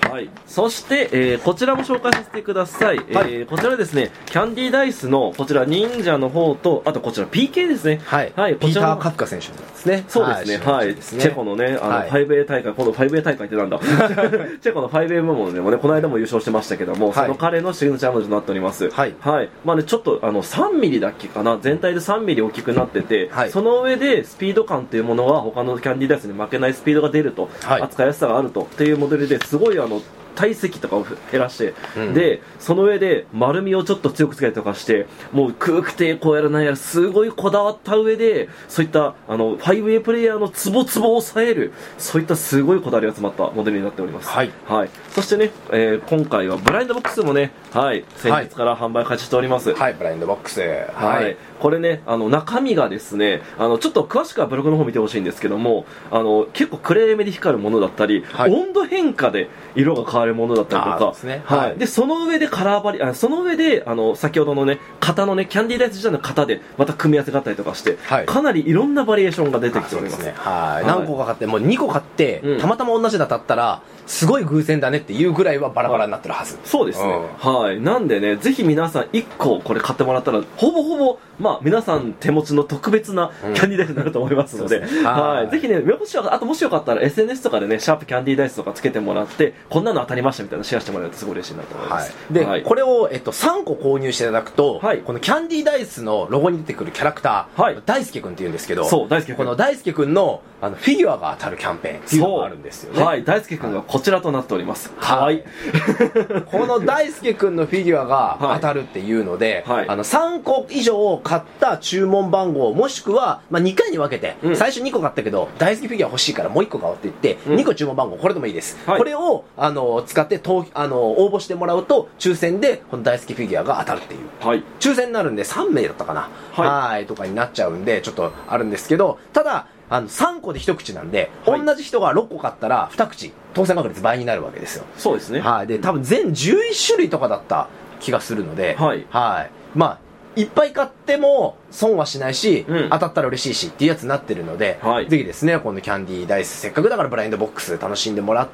はい、そして、えー、こちらも紹介させてください、はい、えー、こちらですねキャンディーダイスのこちら忍者の方とあとこちら ピーケー ですね、 はいはい、ピーター・カフカ選手ですね。 そうですね、はい、はい、チェコのねあの ファイブエー 大会、この ファイブエー 大会ってなんだチェコの ファイブエー 部門でもねこの間も優勝してましたけども、はい、その彼のシグネチャー文字になっております。はい、はい、まあねちょっとあのさんミリだっけかな、全体でさんミリ大きくなってて、はい、その上でスピード感というものは他のキャンディーダイスに負けないスピードが出ると、はい、扱いやすさがあるとっていうモデルですごいあの体積とかを減らして、うん、でその上で丸みをちょっと強くつけたりとかしてもう空気抵抗やらないやらすごいこだわった上でそういったあの ファイブエー プレイヤーのツボツボを抑えるそういったすごいこだわりが詰まったモデルになっております。はい、はい、そしてね、えー、今回はブラインドボックスもね、はい、先日から販売開始しております。 はい、はい、ブラインドボックス、はい、 はい、これねあの中身がですねあのちょっと詳しくはブログの方見てほしいんですけどもあの結構暗闇で光るものだったり、はい、温度変化で色が変わるものだったりとか、ね、はい、でその上でカラーバリあその上であの先ほどのね型のねキャンディーダイス自体の型でまた組み合わせがあったりとかして、はい、かなりいろんなバリエーションが出てきております。 ね、はい、何個か買ってもうにこ買って、うん、たまたま同じだったらすごい偶然だねっていうぐらいはバラバラになってるはず。 そうですね、うん、はい、なんでねぜひ皆さんいっここれ買ってもらったらほぼほぼまあ皆さん手持ちの特別なキャンディーダイスになると思いますので、うん、ね、はい、ぜひねもしよあともしよかったら エスエヌエス とかでねシャープキャンディーダイスとかつけてもらってこんなの当たりましたみたいなシェアしてもらえるとすごい嬉しいなと思います。 はい、で、はい、これを、えっと、さんこ購入していただくと、はい、このキャンディーダイスのロゴに出てくるキャラクター、はい、大輔くんって言うんですけど、 そう大輔くん、 この大輔くんのあのフィギュアが当たるキャンペーンっていうのがあるんですよね。 はい、大輔くんがこちらとなっております。はい、 この大輔くんのフィギュアが当たるっていうので、はい、あのさんこ以上買った注文番号もしくは、まあ、にかいに分けて、うん、最初にこ買ったけど大輔フィギュア欲しいからもういっこ買おうって言って、うん、にこ注文番号これでもいいです、はい、これをあの使ってとあの応募してもらうと抽選でこの大輔フィギュアが当たるっていう、はい、抽選になるんでさんめいだったかな、はい、はいとかになっちゃうんでちょっとあるんですけど、ただあのさんこでひと口なんで、はい、同じ人がろっこ買ったらに口当選確率倍になるわけですよ。 そうですね、 はい、で多分全じゅういっしゅるいとかだった気がするので、はい、はい、まあいっぱい買っても損はしないし、うん、当たったら嬉しいしっていうやつになってるので、はい、ぜひですねこのキャンディーダイスせっかくだからブラインドボックスで楽しんでもらって、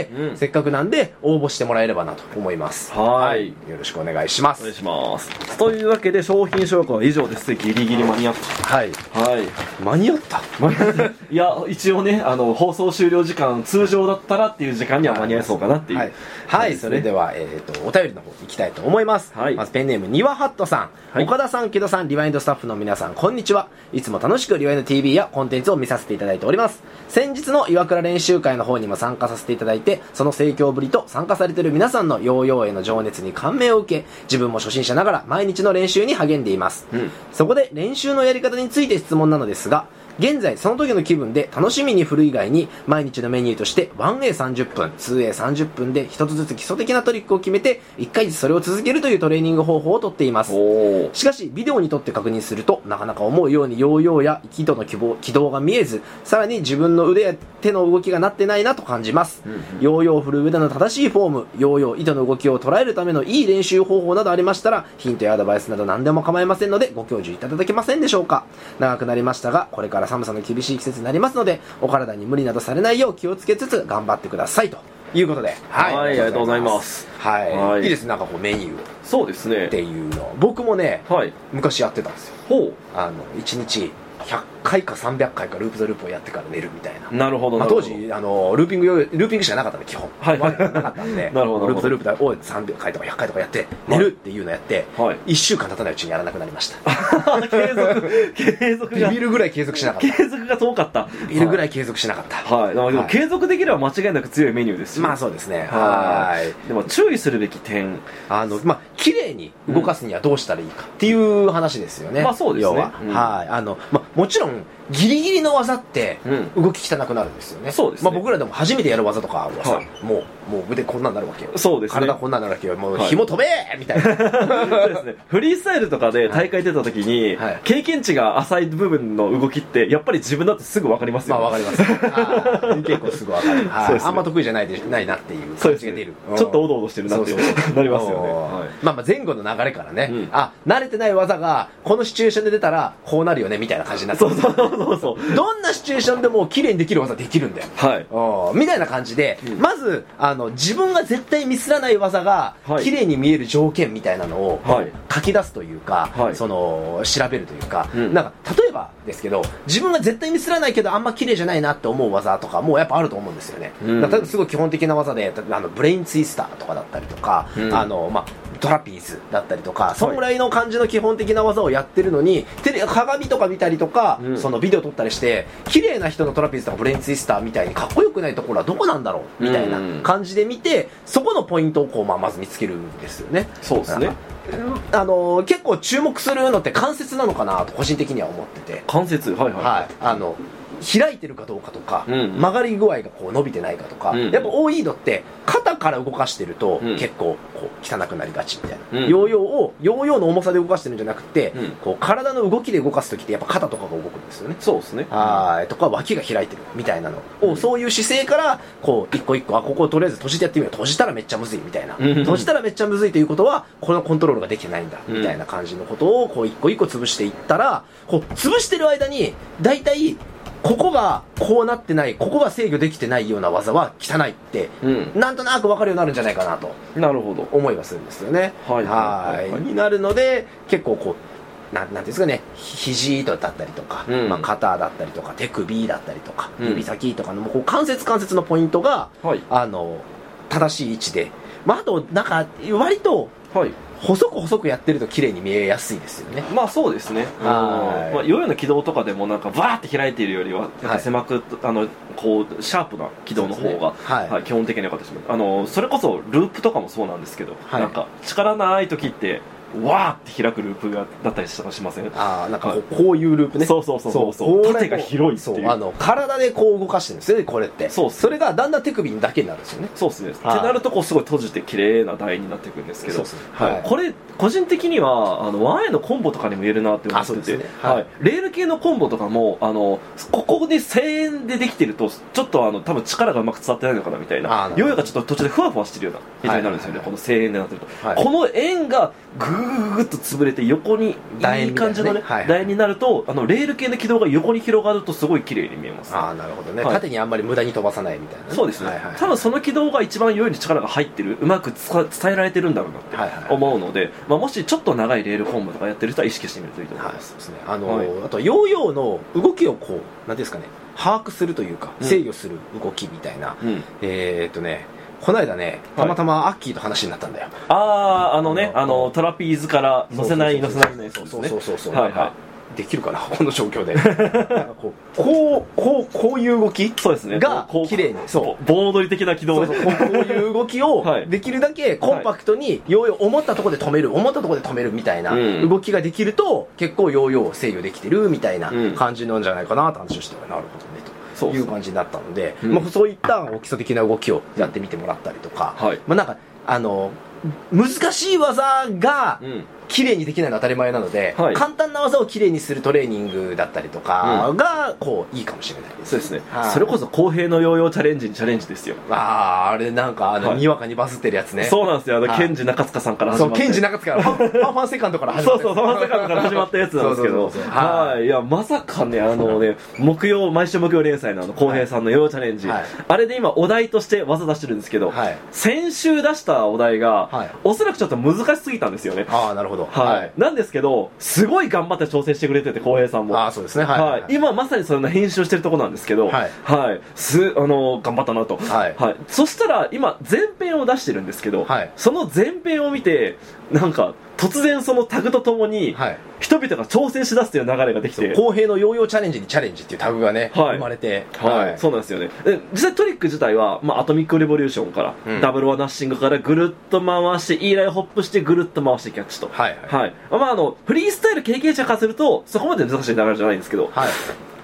うん、せっかくなんで応募してもらえればなと思います。はい、はい、よろしくお願いします。 お願いします。というわけで商品紹介は以上です。ギリギリ間に合った。はい、はい、 間に合ったいや一応ねあの放送終了時間通常だったらっていう時間には間に合いそうかなっていう、はい、 はいはい、それでは、えー、とお便りの方いきたいと思います。はい、まずペンネームにわハットさん、はい、岡田さん、木戸さん、リワインドスタッフの皆さんこんにちは。いつも楽しくリワインド ティーブイ やコンテンツを見させていただいております。先日の岩倉練習会の方にも参加させていただいて、その盛況ぶりと参加されている皆さんのヨーヨーへの情熱に感銘を受け、自分も初心者ながら毎日の練習に励んでいます、うん、そこで練習のやり方について質問なのですが、現在その時の気分で楽しみに振る以外に毎日のメニューとして ワンエーさんじゅっぷん ツーエーさんじゅっぷんで一つずつ基礎的なトリックを決めていっかいずつそれを続けるというトレーニング方法をとっています。しかしビデオに撮って確認するとなかなか思うようにヨーヨーや輝度の軌道、軌道が見えず、さらに自分の腕や手の動きがなってないなと感じます、うんうん、ヨーヨーを振る上での正しいフォーム、ヨーヨー糸の動きを捉えるためのいい練習方法などありましたらヒントやアドバイスなど何でも構いませんのでご教授いただけませんでしょうか。長くなりましたがこれから寒さの厳しい季節になりますのでお体に無理などされないよう気をつけつつ頑張ってくださいということで、 はい、はい、ありがとうございます。 はい、はい、いいですね。なんかこうメニューそうですねっていうの僕もね、はい、昔やってたんですよ。ほうあのいちにちひゃっかいかさんびゃっかいかループザループをやってから寝るみたいな。 なるほど、 まあ、当時あのルーピングルーピングしかなかったんで基本、はいはい、なかったんでなるほどループザループをさんびゃっかいとかひゃっかいとかやって寝るっていうのやって、はい、いっしゅうかん経たないうちにやらなくなりました継続継続がビビるぐらい継続しなかった継続が遠かったビビるぐらい継続しなかった。 はい、はい、でも継続できれば間違いなく強いメニューですよ。 まあそうですね。はいでも注意するべき点あのまあ綺麗に動かすにはどうしたらいいかっていう話ですよね、うん、 まあそうですね。 要は、うん、はいあのまあもちろんギリギリの技って動き汚くなるんですよね、うん、そうですね。まあ、僕らでも初めてやる技とかはさ、はい、もうもう腕こんなになるわけよ。そうですね。体こんなになるわけよ。もう紐飛べーみたいな、 はい、そうですね。フリースタイルとかで大会出た時に、はい、経験値が浅い部分の動きってやっぱり自分だってすぐ分かりますよね。 まあ分かります結構すぐ分かる、はいね、あんま得意じゃないでないなっていう感じが出る、 ね、ちょっとおどおどしてるなっていうなりますよね、はい、 まあ、 まあまあ前後の流れからね、うん、あ、慣れてない技がこのシチュエーションで出たらこうなるよねみたいな感じになってる。 そうそうそうそう。 どんなシチュエーションでも綺麗にできる技できるんだよ。はい。みたいな感じで、うん、まずあの自分が絶対ミスらない技が綺麗に見える条件みたいなのを書き出すというか、はい、その調べるというか、うん、なんか例えばですけど、自分が絶対ミスらないけどあんま綺麗じゃないなって思う技とかもやっぱあると思うんですよね。うん、例えばすごい基本的な技であのブレインツイスターとかだったりとか、うん、あのまあトラピーズだったりとか、そんぐらいの感じの基本的な技をやってるのに、テレ鏡とか見たりとか、うん、そのビデオ撮ったりして綺麗な人のトラピーズとかブレインツイスターみたいにかっこよくないところはどこなんだろうみたいな感じで見て、そこのポイントをこう、まあ、まず見つけるんですよね。 そうですね。 あのー、結構注目するのって関節なのかなと個人的には思ってて。 関節、はいはい、 はい、あの開いてるかどうかとか、うん、曲がり具合がこう伸びてないかとか、うん、やっぱオーイードって肩から動かしてると、うん、結構こう汚くなりがちみたいな、うん、ヨーヨーをヨーヨーの重さで動かしてるんじゃなくて、うん、こう体の動きで動かす時ってやっぱ肩とかが動くんですよね。 そうですね。 はい、とか脇が開いてるみたいなのを、うん、そういう姿勢からこう一個一個、あ、ここをとりあえず閉じてやってみよう、閉じたらめっちゃむずいみたいな、うん、閉じたらめっちゃむずいということはこのコントロールができてないんだ、うん、みたいな感じのことをこう一個一個潰していったら、こう潰してる間に大体ここがこうなってない、ここが制御できてないような技は汚いって、うん、なんとなく分かるようになるんじゃないかなと、 なるほど、 思いはするんですよね。はいはい、はい、になるので、結構こうなん、なんていうんですかね、肘だったりとか、うん、まあ、肩だったりとか手首だったりとか、うん、指先とかのこう関節関節のポイントが、はい、あの正しい位置で、まあ、あとなんか割と、はい、細く細くやってると綺麗に見えやすいですよね。 まあそうですね。あ、まあ、ヨーヨーの軌道とかでもなんかバーって開いているよりはなんか狭く、はい、あのこうシャープな軌道の方が、ね、はいはい、基本的に良かったします。あのそれこそループとかもそうなんですけど、はい、なんか力ない時ってわーって開くループがだったりしません？ ああ、なんかこう、はい、こういうループね。 そうそうそうそうそう。縦が広いっていう。 そう、あの体でこう動かしてるんですよね、これって。そう。それがだんだん手首だけになるんですよね。 そうですね。ってなるとこうすごい閉じて綺麗な台になっていくんですけど。そうですね。はい。これ個人的にはあのワンエーのコンボとかにも言えるなって思ってて、ね、はい、はい。レール系のコンボとかもあのここで声援でできてるとちょっとあの多分力がうまく伝わってないのかなみたいな。ヨーヨーがちょっと途中でふわふわしてるような状態になるんですよね。はいはいはい、この声援でなってると、はい、この円がぐーっと潰れて横にいい感じのね台になると、あのレール系の軌道が横に広がるとすごい綺麗に見えます、ね。 ああ、なるほどね、はい。縦にあんまり無駄に飛ばさないみたいな、ね。 そうですね。はいはいはい、多分その軌道が一番良いに力が入ってる、うまく伝えられてるんだろうなって思うので、はいはいはい、まあ、もしちょっと長いレールコンボとかやってる人は意識してみるといいと思います。はい、そうですね。あのーはい、あとヨーヨーの動きをこうなんていうんですかね、把握するというか制御する動きみたいな、うん、えー、っとね。この間ね、たまたまアッキーと話になったんだよ。はい、ああ、あのね、あのトラピーズから乗せない乗せないのやつですね。 そうそうそうそう。はいはい。できるかなこの状況で。なんかこうこうこうこういう動き、 そうですね。 が綺麗に、 そう。盆踊り的な軌道で、 こういう動きをできるだけコンパクトにヨーヨー思ったところで止める、思ったところで止めるみたいな動きができると、結構ヨーヨーを制御できてるみたいな感じなんじゃないかなと話をして、なるほどねと。そういう感じになったので、うん、まあ、そういった基礎的な動きをやってみてもらったりとか、はい、まあ、なんかあの難しい技が綺麗にできないのは当たり前なので、はい、簡単な技を綺麗にするトレーニングだったりとかがこういいかもしれないです。 そうですね。はい、それこそ公平のヨーヨーチャレンジにチャレンジですよ。 ああ、あれなんかあの、はい、にわかにバズってるやつね。 そうなんですよ。あのケンジ中塚さんから始まって。 そう、ケンジ中塚からファンファンセカンドから始まって。 そうそう、ファンセカンドから始まったやつなんですけど、はい。いやまさかね、あのね、木曜毎週木曜連載のあの公平さんのヨーヨーチャレンジ、はい、あれで今お題として技出してるんですけど、はい、先週出したお題が、はい、おそらくちょっと難しすぎたんですよね。 ああ、なるほど。 はい。はい、なんですけど、すごい頑張って調整してくれてて、浩平さんも。 ああ、そうですね。はい。はい、 今まさにそんな編集してるところなんですけど、はい。はい。す、あの、頑張ったなと。はい。はい。そしたら、今、前編を出してるんですけど、はい。その前編を見て、なんか、突然そのタグとともに、はい、人々が挑戦しだすという流れができて、 公平のヨーヨーチャレンジにチャレンジっていうタグがね、はい、生まれて、 はいはい、そうなんですよね。で実際トリック自体は、まあ、アトミックレボリューションから、うん、ダブルワナッシングからぐるっと回して、イーライホップしてぐるっと回してキャッチと、はいはいはい、まあ、あのフリースタイル経験者からするとそこまで難しい流れじゃないんですけど、はい、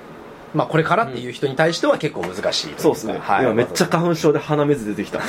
まあ、これからっていう人に対しては結構難しいというか、 そうですね、 はい、 今めっちゃ花粉症で鼻水出てきた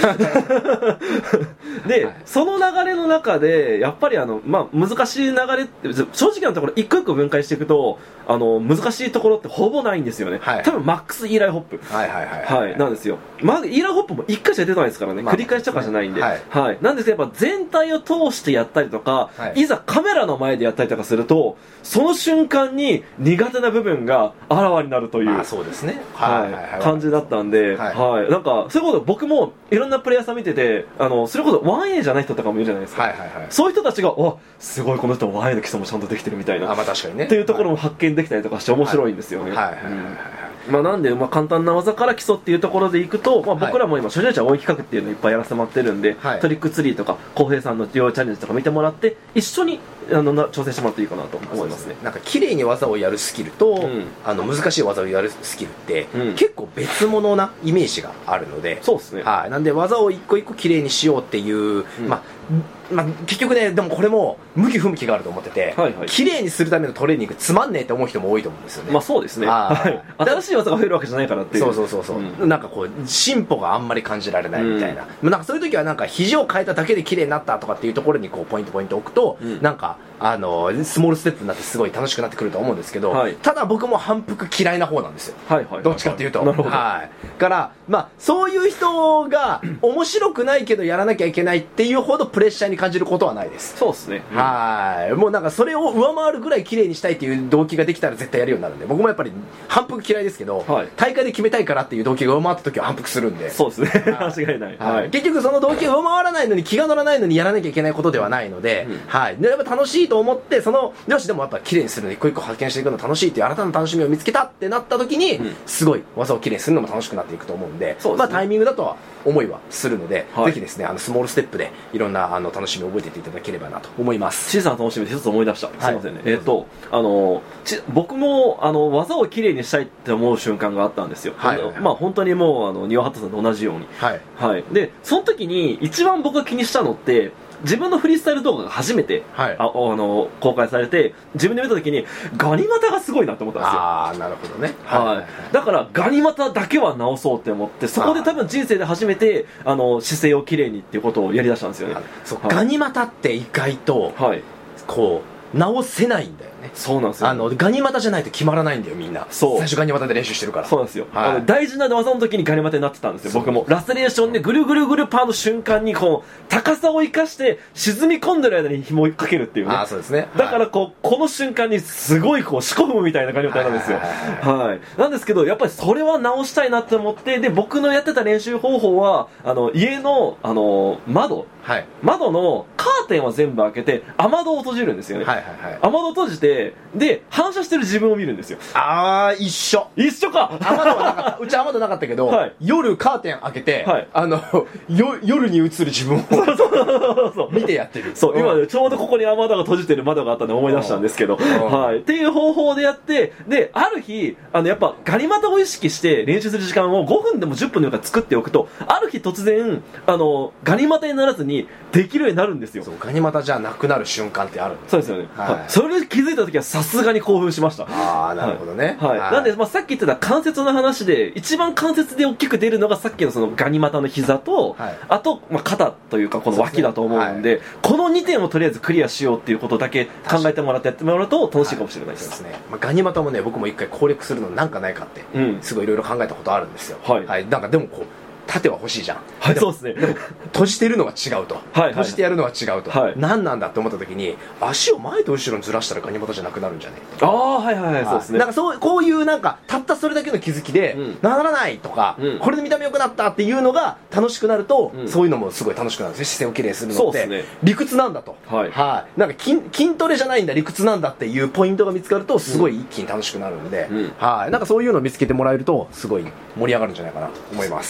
で、はい、その流れの中でやっぱりあの、まあ、難しい流れって正直なところ一個一個分解していくとあの難しいところってほぼないんですよね、はい、多分マックスイーライホップなんですよ、まあ、イーライホップもいっかいしか出てないですからね、まあ、繰り返しとかじゃないんで、はいはい、なんですけどやっぱ全体を通してやったりとか、はい、いざカメラの前でやったりとかするとその瞬間に苦手な部分があらわになるという、 そうですね、 はいはいはい、感じだったんで、はいはい、なんかそういうこと僕もいろんなプレイヤーさん見ててあのそれこそ ワンエー じゃない人とかもいるじゃないですか、はいはいはい、そういう人たちがわすごいこの人 ワンエー の基礎もちゃんとできてるみたいな、 あ、まあ、確かにね、 っていうところも発見できたりとかして面白いんですよね。まあ、なんで、まあ、簡単な技から基礎っていうところでいくと、まあ、僕らも今初心者応援企画っていうのをいっぱいやらせてもらってるんで、はい、トリックツリーとか浩平さんの両チャレンジとか見てもらって一緒にあの挑戦してもらっていいかなと思いますね。 なんか綺麗に技をやるスキルと、うん、あの難しい技をやるスキルって、うん、結構別物なイメージがあるので、 そうですね、 はい、なんで技を一個一個綺麗にしようっていう、うん、まあまあ、結局ね、でもこれも向き不向きがあると思ってて、はいはい、綺麗にするためのトレーニングつまんねえって思う人も多いと思うんですよね。 まあそうですね、はい、新しい技が増えるわけじゃないからっていう、 そうそうそうそう、うん、なんかこう進歩があんまり感じられないみたいな、うん、なんかそういう時はなんか肘を変えただけで綺麗になったとかっていうところにこうポイントポイント置くと、うん、なんかあのスモールステップになってすごい楽しくなってくると思うんですけど、はい、ただ僕も反復嫌いな方なんですよ、はいはいはいはい、どっちかっていうと、なるほど、はい、からまあそういう人が面白くないけどやらなきゃいけないっていうほどプレッシャーに感じることはないです。 そうですね、 うん、はい、もうなんかそれを上回るぐらい綺麗にしたいっていう動機ができたら絶対やるようになるんで、僕もやっぱり反復嫌いですけど、はい、大会で決めたいからっていう動機が上回った時は反復するんで、 そうですね、間違いない、 はい、結局その動機が上回らないのに気が乗らないのにやらなきゃいけないことではないので、うん、はい、でやっぱ楽しいと思ってそのよしでもやっぱ綺麗にするの一個一個発見していくの楽しいっていう新たな楽しみを見つけたってなった時に、うん、すごい技を綺麗にするのも楽しくなっていくと思うんで、そうですね、まあタイミングだとは思いはするので、はい、ぜひですねあのスモールステップでいろんなあの楽しみを覚えていっていただければなと思います。 小さな楽しみで一つ思い出した、はい、すいませんね、えっ、ー、とあのち僕もあの技を綺麗にしたいって思う瞬間があったんですよ、はいはいはい、まあ本当にもうあの庭ハットさんと同じように、はいはい、でその時に一番僕が気にしたのって自分のフリースタイル動画が初めて、はい、ああの公開されて自分で見た時にガニ股がすごいなって思ったんですよ。 ああなるほどね、 はいはいはい、だからガニ股だけは直そうって思ってそこで多分人生で初めてあの姿勢をきれいにっていうことをやりだしたんですよね。 そう、はい、ガニ股って意外と、はい、こう直せないんだよね。 そうなんですよ、 あのガニ股じゃないと決まらないんだよみんな。そう最初ガニ股で練習してるから。 そうなんですよ、はい、あの大事な技の時にガニ股になってたんですよ。僕もラスレーションでぐるぐるぐるパーの瞬間にこう高さを生かして沈み込んでる間に紐をかけるっていうね。 あそうですね、 だからこうこの瞬間にすごいこう四股踏むみたいなガニ股なんですよ。はいなんですけどやっぱりそれは直したいなって思って、で僕のやってた練習方法はあの家のあの窓、はい、窓のカーテンは全部開けて雨戸を閉じるんですよね。はいはいはい、雨戸を閉じてで反射してる自分を見るんですよ。 ああ一緒一緒か。 雨戸はなかったうち雨戸なかったけど、はい、夜カーテン開けて、はい、あのよ夜に映る自分を見てやってる。 そう、うん、今、ね、ちょうどここに雨戸が閉じてる窓があったんで思い出したんですけど、はい、っていう方法でやってである日あのやっぱガニ股を意識して練習する時間をごふんでもじゅっぷんでも作っておくとある日突然あのガニ股にならずにできるようになるんですよ。 そうガニ股じゃなくなる瞬間ってあるんです。 そうですよね、はいはい、それで気づいた時はさすがに興奮しました。 ああなるほどね、 はいはい、なんで、まあ、さっき言ってた関節の話で一番関節で大きく出るのがさっきのそのガニ股の膝と、はい、あと、まあ、肩というかこの脇だと思うんで、ねはい、このにてんをとりあえずクリアしようっていうことだけ考えてもらってやってもらうと楽しいかもしれないです、 はい、そうですね、まあ、ガニ股もね僕も一回攻略するのなんかないかって、うん、すごいいろいろ考えたことあるんですよ。はい、はい、なんかでもこう縦は欲しいじゃん。 はい、そうですね。 でも閉じてるのは違うと、はいはい、閉じてやるのは違うと、はい、何なんだって思った時に足を前と後ろにずらしたらガニ股じゃなくなるんじゃねえ。 ああはいはいはい、そうですね。 なんかそうこういうなんかたったそれだけの気づきで、うん、ならないとか、うん、これで見た目良くなったっていうのが楽しくなると、うん、そういうのもすごい楽しくなるんですね。姿勢をきれいにするのって、ね、理屈なんだと、はいはい、なんか 筋, 筋トレじゃないんだ理屈なんだっていうポイントが見つかるとすごい一気に楽しくなるんで、うん、はい、なんかそういうのを見つけてもらえるとすごい盛り上がるんじゃないかなと思います。 そうですね。こう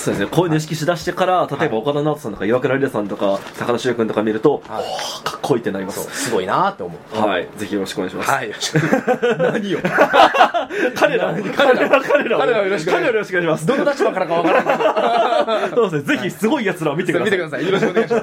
いうのを意識しだしてから、例えば岡田直人さんとか岩倉リラさんとか高田修君とか見ると、はい、おかっこいいってなります。 すごいなって思う。 はい、ぜひよろしくお願いします。 はい、よろしく。何よ。 彼ら、彼ら、彼ら、 彼らよろしくお願いします。どの立場からかわからないけど。 そうですね、ぜひすごい奴らを見てください。 見てください。よろしくお願いします。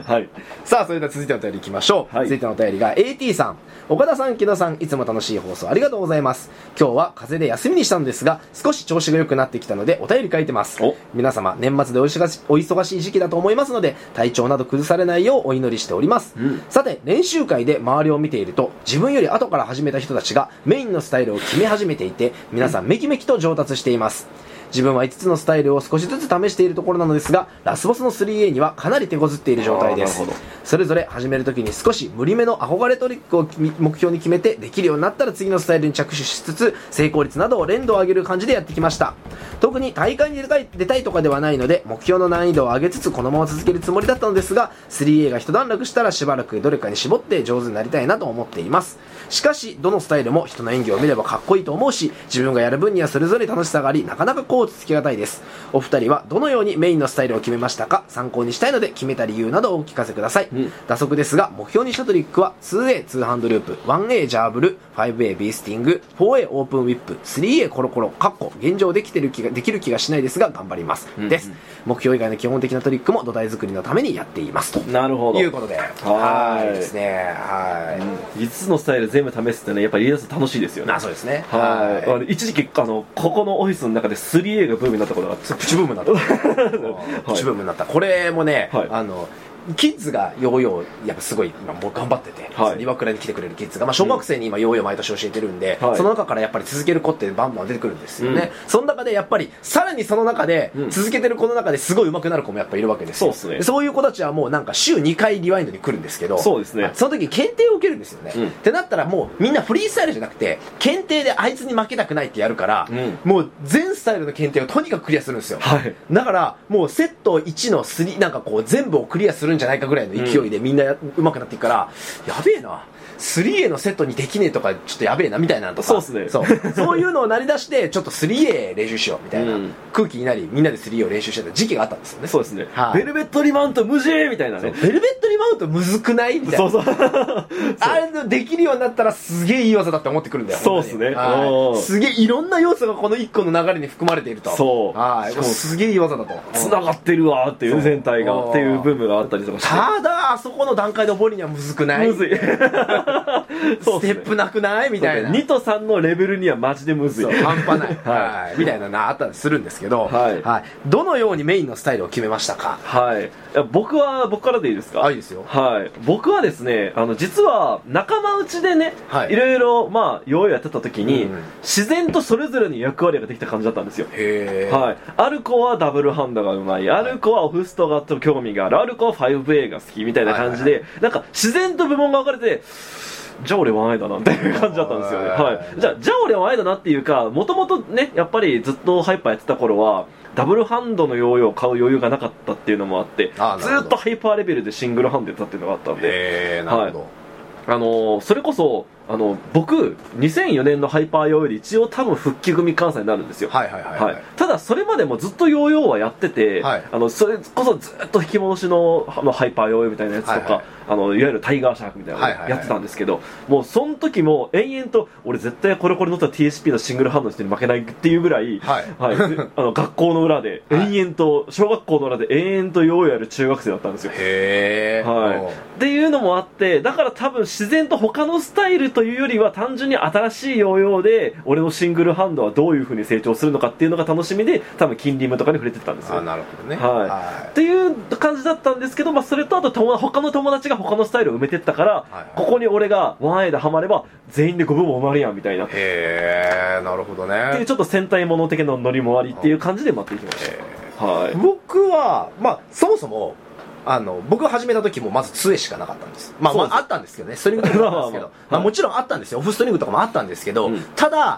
はい。さあ、それでは続いてのお便りいきましょう。続いてのお便りが エーティー さん。岡田さん、木戸さん、いつも楽しい放送ありがとうございます。今日は風邪で休みにしたのですが、少し調子が良くなってきたのでお便り書いてます。皆様、年末でお忙しお忙しい時期だと思いますので、体調など崩されないようお祈りしております。うん、さて、練習会で周りを見ていると、自分より後から始めた人たちがメインのスタイルを決め始めていて、皆さんめきめきと上達しています。自分はいつつのスタイルを少しずつ試しているところなのですが、ラスボスの スリーエー にはかなり手こずっている状態です。それぞれ始めるときに少し無理めの憧れトリックを目標に決めて、できるようになったら次のスタイルに着手しつつ、成功率などを連度を上げる感じでやってきました。特に大会に出たい、出たいとかではないので、目標の難易度を上げつつこのまま続けるつもりだったのですが、スリーエー が一段落したらしばらくどれかに絞って上手になりたいなと思っています。しかしどのスタイルも人の演技を見ればかっこいいと思うし、自分がやる分にはそれぞれ楽しさがあり、なかなかこうつきがたいです。お二人はどのようにメインのスタイルを決めましたか？参考にしたいので決めた理由などをお聞かせください。うん、打足ですが目標にしたトリックは ツーエー ツーハンドループ、ワンエー ジャーブル、ファイブエー ビースティング、フォーエー オープンウィップ、スリーエー コロコロかっこ現状できてる気ができる気がしないですが頑張ります、うんうん、です。目標以外の基本的なトリックも土台作りのためにやっていますと。 なるほど。 いうことで、はいですね。はい。 いつつのスタイル全部試すってね、やっぱり言い出すと楽しいですよね。 あ、そうですね。 はい。はい、一時期あのここのオフィスの中で スリーエー がブームになったことがあって、 プチブームになった。プチブームになった。これもね、はい、あの。キッズがヨーヨーやっぱすごい今もう頑張ってて、はい、岩倉に来てくれるキッズが、まあ、小学生に今ヨーヨー毎年教えてるんで、うん、その中からやっぱり続ける子ってバンバン出てくるんですよね、うん、その中でやっぱりさらにその中で、うん、続けてる子の中ですごい上手くなる子もやっぱいるわけですよ。そうですね。そういう子たちはもうなんか週にかいリワインドに来るんですけど、 そうですね。 その時に検定を受けるんですよね、うん、ってなったらもうみんなフリースタイルじゃなくて検定であいつに負けたくないってやるから、うん、もう全スタイルの検定をとにかくクリアするんですよ、はい、だからもうセットいちのさんなんかこう全部をクリアするんじゃないかぐらいの勢い、うん勢いでみんな上手くなっていくから、やべえな スリーエー のセットにできねえとかちょっとやべえなみたいなとか、 そうですね。 そうそういうのをなり出してちょっと スリーエー 練習しようみたいな、うん、空気になりみんなで スリーエー を練習してた時期があったんですよね。 そうですね、はい、ベルベットリマウント無事みたいなね。 ベルベットリマウントむずくないみたいな。そうそうあれできるようになったらすげえいい技だって思ってくるんだよ。 そうですね。 すげえいろんな要素がこのいっこの流れに含まれていると。 そうはい。すげえいい技だとつながってるわっていう全体がっていう部分があったりとかして、 ただあそこの段階で覚えるにはむずくない？ むずいステップなくないみたいな。 にとさんのレベルにはマジでむずい。 半端ない。はい。みたいなのあったりするんですけど、はい。はい。どのようにメインのスタイルを決めましたか？ はい。僕は、僕からでいいですか？ はい、いいですよ。 はい。僕はですね、あの、実は仲間内でね、はい、いろいろ、まあ、ヨーヨーやってた時に、うん、自然とそれぞれに役割ができた感じだったんですよ。 へー。 はい。ある子はダブルハンドがうまい、ある子はオフストが興味がある、ある子は ファイブエー が好きみたいな感じで、はいはいはい、なんか自然と部門が分かれて、じゃあ俺ワンアイだなっていう感じだったんですよね。はい。じゃあ、じゃあ俺ワンアイだなっていうか、もともとね、やっぱりずっとハイパーやってた頃は、ダブルハンドのヨーヨーを買う余裕がなかったっていうのもあって、ずっとハイパーレベルでシングルハンドやってたっていうのがあったんで。 へー、なるほど。はい、 あのー、それこそ、あの僕にせんよねんのハイパーヨーヨーで一応多分復帰組関西になるんですよ。 はいはいはい、はいはい、 ただそれまでもずっとヨーヨーはやってて、はい、あのそれこそずっと引き戻しのあのハイパーヨーヨーみたいなやつとか、はいはい、あのいわゆるタイガーシャークみたいなのをやってたんですけど、はいはいはい、もうその時も延々と俺絶対これこれ乗ったら ティーエスピー のシングルハンドの人に負けないっていうぐらい、はいはい、あの学校の裏で延々と小学校の裏で延々とヨーヨーやる中学生だったんですよ。 へー、 はい、っていうのもあって、だから多分自然と他のスタイルというよりは単純に新しいヨーヨーで俺のシングルハンドはどういう風に成長するのかっていうのが楽しみで、多分金リムとかに触れてたんですよ。 あ、なるほどね。 はい、はい、っていう感じだったんですけど、まあ、それとあと友他の友達が他のスタイルを埋めてったから、はいはい、ここに俺がワンエーでハマれば全員でごぶんも埋まるやんみたいな。 へー、なるほどね。 っていうちょっと戦隊もの的なノリもありっていう感じで待っていきました。はい、 僕はまあそもそもあの僕が始めた時もまずツーエーしかなかったんです。まあまああったんですけどね、ストリングとかもあったんですけどまあもちろんあったんですよ。オフストリングとかもあったんですけど、うん、ただ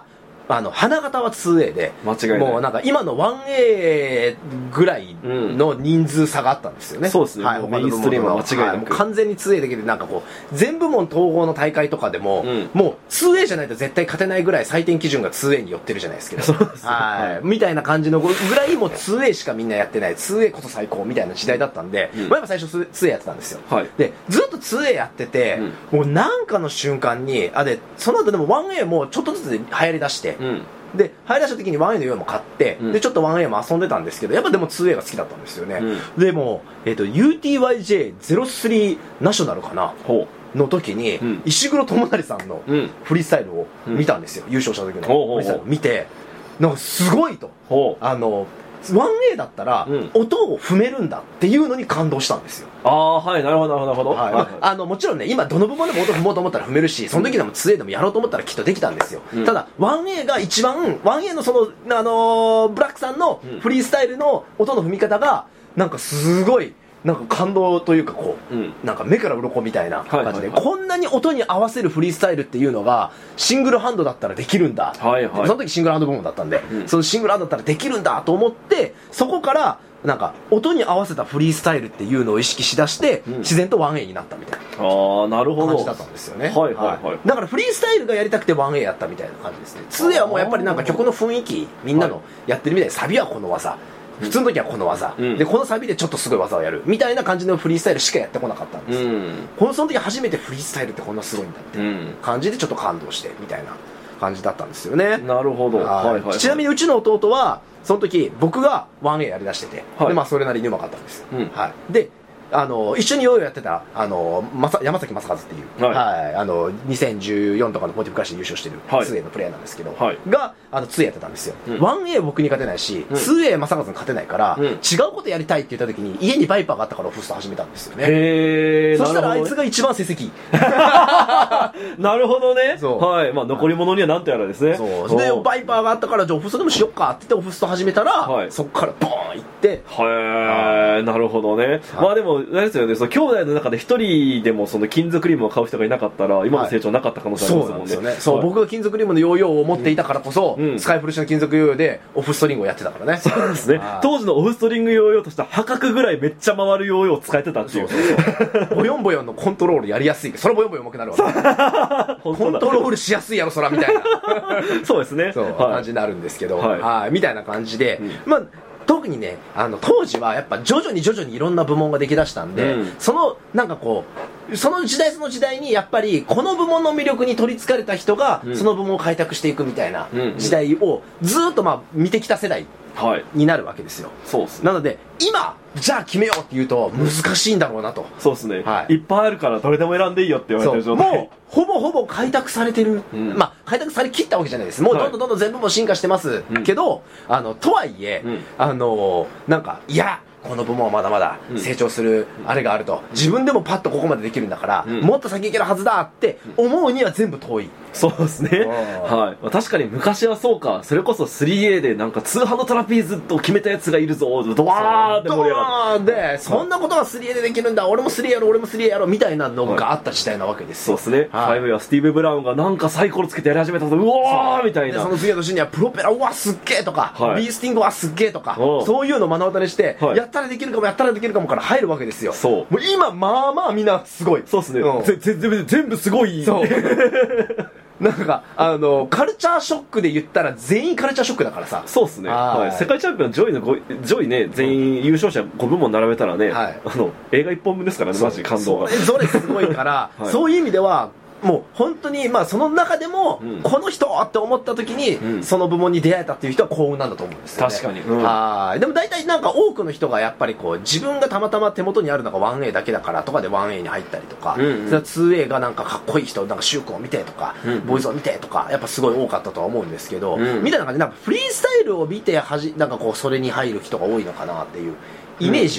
あの花形は ツーエー で間違いないもうなんか今の ワンエー ぐらいの人数差があったんですよね、 うん、そうですね、 はい、 メインストリームは間違いなく、はい、もう完全に ツーエー だけでなんかこう全部門統合の大会とかでも、うん、もう ツーエー じゃないと絶対勝てないぐらい採点基準が ツーエー に寄ってるじゃないですけどそうです、ね、 はい、はい、みたいな感じのぐらいもう ツーエー しかみんなやってない ツーエー こそ最高みたいな時代だったんで、うん、まあ、やっぱ最初 ツーエー やってたんですよ、はい、でずっと ツーエー やってて、うん、もうなんかの瞬間にあでその後でも ワンエー もちょっとずつ流行りだして、うん、で入り出した時に ワンエー のようも買って、うん、でちょっと ワンエー も遊んでたんですけどやっぱでも ツーエー が好きだったんですよね、うん、でも、えーと、ユーティーワイジェーゼロスリー ナショナルかなの時に、うん、石黒智成さんのフリースタイルを見たんですよ、うん、優勝した時のフリースタイルを見てなんかすごいとあのワンエー だったら、うん、音を踏めるんだっていうのに感動したんですよ。 ああ、はい、なるほどなるほど、はい、 まあ、あのもちろんね今どの部門でも音踏もうと思ったら踏めるしその時でも ツーエー でもやろうと思ったらきっとできたんですよ、うん、ただ ワンエー が一番 ワンエー のその、あのー、ブラックさんのフリースタイルの音の踏み方がなんかすごいなんか感動というかこう、うん、なんか目から鱗みたいな感じで、はいはいはい、こんなに音に合わせるフリースタイルっていうのがシングルハンドだったらできるんだ、はいはい、その時シングルハンド部門だったんで、うん、そのシングルハンドだったらできるんだと思ってそこからなんか音に合わせたフリースタイルっていうのを意識しだして、うん、自然と ワンエー になったみたいな感じだったんですよね。はいはいはい、だからフリースタイルがやりたくて ワンエー やったみたいな感じですね。ツーエー はもうやっぱりなんか曲の雰囲気みんなのやってるみたいでサビはこの技普通の時はこの技、うん、でこのサビでちょっとすごい技をやるみたいな感じのフリースタイルしかやってこなかったんですよ、うん、このその時初めてフリースタイルってこんなすごいんだって感じでちょっと感動してみたいな感じだったんですよね。 なるほど、はいはいはい、 ちなみにうちの弟はその時僕が ワンエー やりだしてて、はい、でまあそれなりにうまかったんですよ、うん、はい、であの一緒にヨーヨーやってたあのまさ山崎正和っていう、はいはい、あのにせんじゅうよんとかのモーティブクラッシュで優勝してる ツーエー のプレイヤーなんですけど、はい、があの ツーエー やってたんですよ、うん、ワンエー 僕に勝てないし、うん、ツーエー 正和に勝てないから、うん、違うことやりたいって言った時に家にバイパーがあったからオフスト始めたんですよね。へー、そしたらあいつが一番成績なるほどね。はい、まあ、残り物には何とやらですね。 そうでバイパーがあったからじゃあオフストでもしよっかって言ってオフスト始めたら、はい、そこからボーンいってへー、なるほどね、はい、まあでもあれですよね、その兄弟の中で一人でもその金属リムを買う人がいなかったら今の成長なかった可能性ありますもんね、はい、そうなんですよね。そう、はい、僕が金属リムのヨーヨーを持っていたからこそ、うん、スカイフルシの金属ヨーヨーでオフストリングをやってたからね。 そうですね、当時のオフストリングヨーヨーとしては破格ぐらいめっちゃ回るヨーヨーを使えてたっていう。そうそうそうボヨンボヨンのコントロールやりやすいけどそれボヨンボヨン重くなるわけコントロールしやすいやろそらみたいなそうですね、 そう、はい、感じになるんですけど、はい、はいみたいな感じで、うん、まあ特にねあの当時はやっぱ徐々に徐々にいろんな部門が出来だしたんで、うん、そのなんかこうその時代その時代にやっぱりこの部門の魅力に取りつかれた人が、うん、その部門を開拓していくみたいな時代をずっとまあ見てきた世代になるわけですよ、はい、そうですね。なので今じゃあ決めようって言うと難しいんだろうなと、 そうですね、はい、いっぱいあるからどれでも選んでいいよって言われてる状態。 もうほぼほぼ開拓されてる、うん、まあ開拓されきったわけじゃないです。もうどんどんどんどん全部も進化してますけど、はい、あのとはいえ、うん、あのなんかいやこの部門はまだまだ成長するあれがあると、うん、自分でもパッとここまでできるんだから、うん、もっと先行けるはずだって思うには全部遠い。 そうですね、はい、確かに昔はそうか、それこそ スリーエー でなんかツーハンドトラピーズと決めたやつがいるぞドワーって盛り上がって、 でそんなことが スリーエー でできるんだ、俺も スリーエー やろう俺も スリーエー やろうみたいなのがあった時代なわけですよ、 はい、そうですね、はい、ファイブはスティーブ・ブラウンがなんかサイコロつけてやり始めたぞうわーみたいな。 その次の年にはプロペラうわすっげーとか、はい、ビースティングはすっげーとかそういうのを目の当たりして、はい、やったらできるかもやったらできるかもから入るわけですよ。そうもう今まあまあみんなすごい。 そうですね、うん、ぜぜ全部すごい。そうなんかあのカルチャーショックで言ったら全員カルチャーショックだからさ。 そうですね、はい、世界チャンピオン上位の上位ね全員優勝者ごぶもん並べたらね、はい、あの映画いっぽんぶんですからねマジ感動が。 それすごいから、はい、そういう意味ではもう本当にまあその中でも、うん、この人って思った時に、うん、その部門に出会えたっていう人は幸運なんだと思うんですよね。 確かに、 うん、はいでも大体なんか多くの人がやっぱりこう自分がたまたま手元にあるのが ワンエー だけだからとかで ワンエー に入ったりとか、うんうん、ツーエー がなんかかっこいい人なんかシュークを見てとか、うんうん、ボイスを見てとかやっぱすごい多かったとは思うんですけど、うん、みたいな感じでなんかフリースタイルを見てはじなんかこうそれに入る人が多いのかなっていうイメージは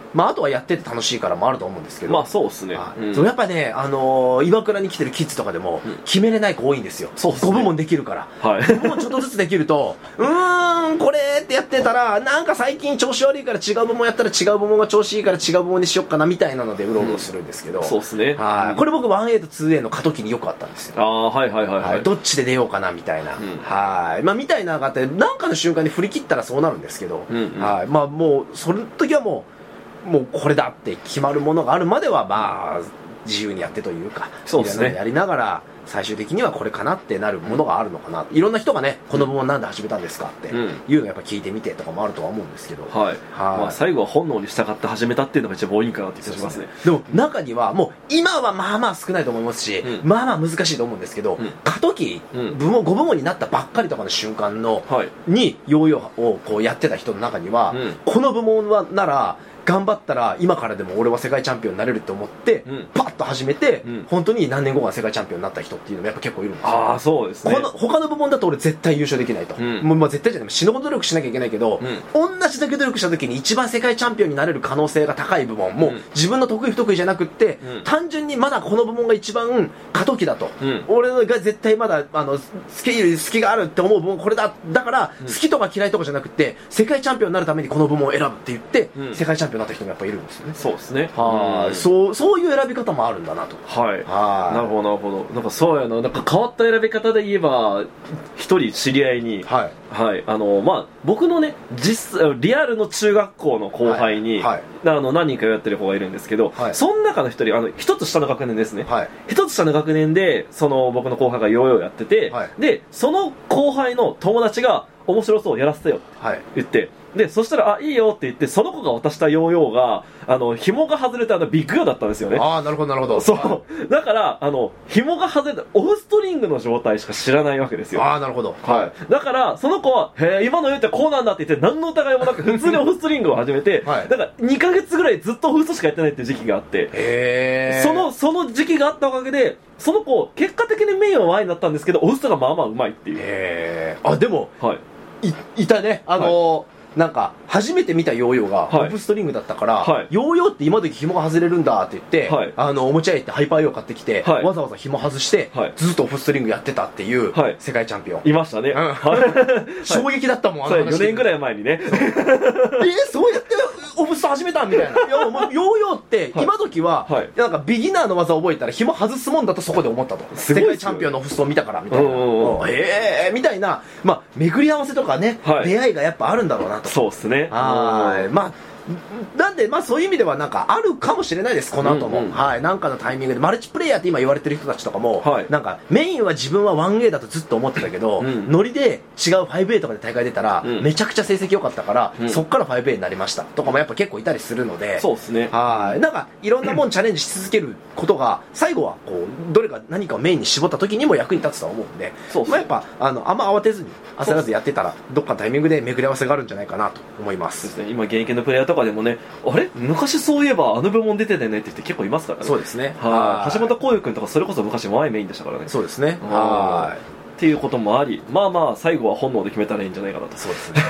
まああとはやってて楽しいからもあると思うんですけど、 まあそうですね、 うん、そうやっぱね、あのー、岩倉に来てるキッズとかでも決めれない子多いんですよ、うん、そうですね、ごぶもんできるから、はい、ごぶもんちょっとずつできるとうーんこれってやってたらなんか最近調子悪いから違う部門やったら違う部門が調子いいから違う部門にしよっかなみたいなのでうろうろするんですけど、うん、 そうですね、 はい、 うん、 これ僕 ワンエー と ツーエー の過渡期によくあったんですよ。 ああはいはいはい、はいはい、 どっちで出ようかなみたいな、うん、はい、まあみたいなのがあって何かの瞬間に振り切ったらそうなるんですけど、うんうん、はい、まあもうその時はもうもうこれだって決まるものがあるまではまあ自由にやってというか、 そうですね、 やりながら最終的にはこれかなってなるものがあるのかな、いろんな人がねこの部門なんで始めたんですかっていうのをやっぱ聞いてみてとかもあるとは思うんですけど、 はい、はい、まあ、最後は本能に従って始めたっていうのが一番多いかなって気がしますね。 でも中にはもう今はまあまあ少ないと思いますし、うん、まあまあ難しいと思うんですけど、うん、過渡期、うん、部門ご部門になったばっかりとかの瞬間の、はい、にヨーヨーをこうやってた人の中には、うん、この部門はなら頑張ったら今からでも俺は世界チャンピオンになれるって思って、うん、パッと始めて、うん、本当に何年後か世界チャンピオンになった人っていうのもやっぱ結構いるんですよ。 ああそうですね。 この他の部門だと俺絶対優勝できないと、うん、もうまあ絶対じゃない死ぬほど努力しなきゃいけないけど、うん、同じだけ努力した時に一番世界チャンピオンになれる可能性が高い部門もう、うん、自分の得意不得意じゃなくって、うん、単純にまだこの部門が一番過渡期だと、うん、俺が絶対まだあのスキル好きがあるって思う部門これだだから、うん、好きとか嫌いとかじゃなくて世界チャンピオンになるためにこの部門を選ぶって言って、うん、世界チャンピオンになった人もやっぱいるんですよね。 そうですね。 はい、うん、そうそういう選び方もあるんだなと。 はい。はい。なるほどなるほど。なんかそうやな。なんか変わった選び方で言えば一人知り合いに、はいはい、あのまあ僕のね実リアルの中学校の後輩に、はいはい、あの何人かやってる子がいるんですけど、はい、その中の一人あの一つ下の学年ですね。はい、一つ下の学年でその僕の後輩がヨーヨーやってて、はい、でその後輩の友達が面白そうやらせてよって言って。はい、でそしたらあいいよって言ってその子が渡したヨーヨーがあの紐が外れたあのビッグヨーだったんですよね。 ああなるほどなるほど。 そう、はい、だからあの紐が外れたオフストリングの状態しか知らないわけですよ。 ああなるほど。 はい。だからその子はへえ今のヨーってこうなんだって言って何の疑いもなく普通にオフストリングを始めて、はい、だからにかげつぐらいずっとオフストしかやってないっていう時期があって、へそのその時期があったおかげでその子結果的にメインはワインだったんですけどオフストがまあまあうまいっていう。へえ。あでも。はい。い, いたねあのーはい、なんか初めて見たヨーヨーがオフストリングだったから、はい、ヨーヨーって今時紐が外れるんだって言って、はい、あのおもちゃ屋行ってハイパーヨー買ってきて、はい、わざわざ紐外して、はい、ずっとオフストリングやってたっていう世界チャンピオン、 いましたね、うん衝撃だったもんあの話。 よねんぐらい前にねえー、そうやってオフスト始めたみたいな。いやもうヨーヨーって今時は、はい、なんかビギナーの技を覚えたら紐外すもんだとそこで思ったと。世界チャンピオンのオフストを見たからみたいな、ええー、みたいな、まあ巡り合わせとかね、はい、出会いがやっぱあるんだろうなと。 そうですね。 はい。まあなんでまあそういう意味ではなんかあるかもしれないですこの後も、うんうん、はいなんかのタイミングでマルチプレイヤーって今言われてる人たちとかも、はい、なんかメインは自分は ワンエー だとずっと思ってたけど、うん、ノリで違う ファイブエー とかで大会出たら、うん、めちゃくちゃ成績良かったから、うん、そっから ファイブエー になりましたとかもやっぱ結構いたりするので、 そうですね。 はいなんかいろんなもんチャレンジし続けることが最後はこうどれか何かをメインに絞った時にも役に立つとは思うんで、そうそうまあ、やっぱあのあんま慌てずに焦らずやってたらどっかのタイミングで巡り合わせがあるんじゃないかなと思います。 そうですね。今現役のプレイヤーとかでもねあれ昔そういえばあの部門出てたよねって人結構いますからね。 そうですね。 はい橋本幸祐君とかそれこそ昔ワインメインでしたからね。 そうですね。はいっていうこともありまあまあ最後は本能で決めたらいいんじゃないかなと。 そうですね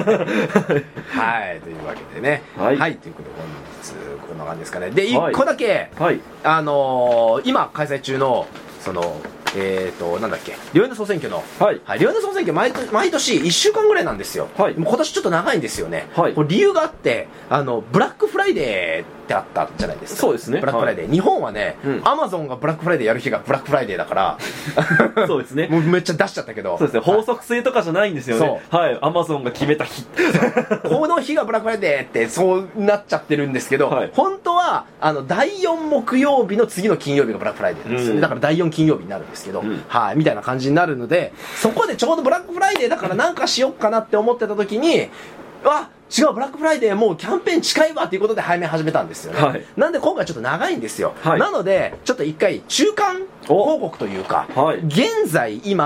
はいというわけでねはい、はい、ということで本日こんな感じですかね。でいっこだけ、はい、あのー、今開催中のそのえーとなんだっけリオネ総選挙の、はいはい、リオネ総選挙 毎, 毎年いっしゅうかんぐらいなんですよ、はい、もう今年ちょっと長いんですよね、はい、これ理由があってあのブラックフライデーってあったじゃないですか。 そうですね。 ブラックフライデー、はい、日本はね、うん、アマゾンがブラックフライデーやる日がブラックフライデーだからそうですねもうめっちゃ出しちゃったけどそうですね法則性とかじゃないんですよね。はいアマゾンが決めた日この日がブラックフライデーってそうなっちゃってるんですけど、はい、本当はあのだいよん木曜日の次の金曜日がブラックフライデーなんですよね、うん、だからだいよん金曜日になるんですけど、うん、はいみたいな感じになるのでそこでちょうどブラックフライデーだからなんかしよっかなって思ってた時にあ違うブラックフライデーもうキャンペーン近いわということで早め始めたんですよね、はい、なんで今回ちょっと長いんですよ、はい、なのでちょっと一回中間報告というか、はい、現在今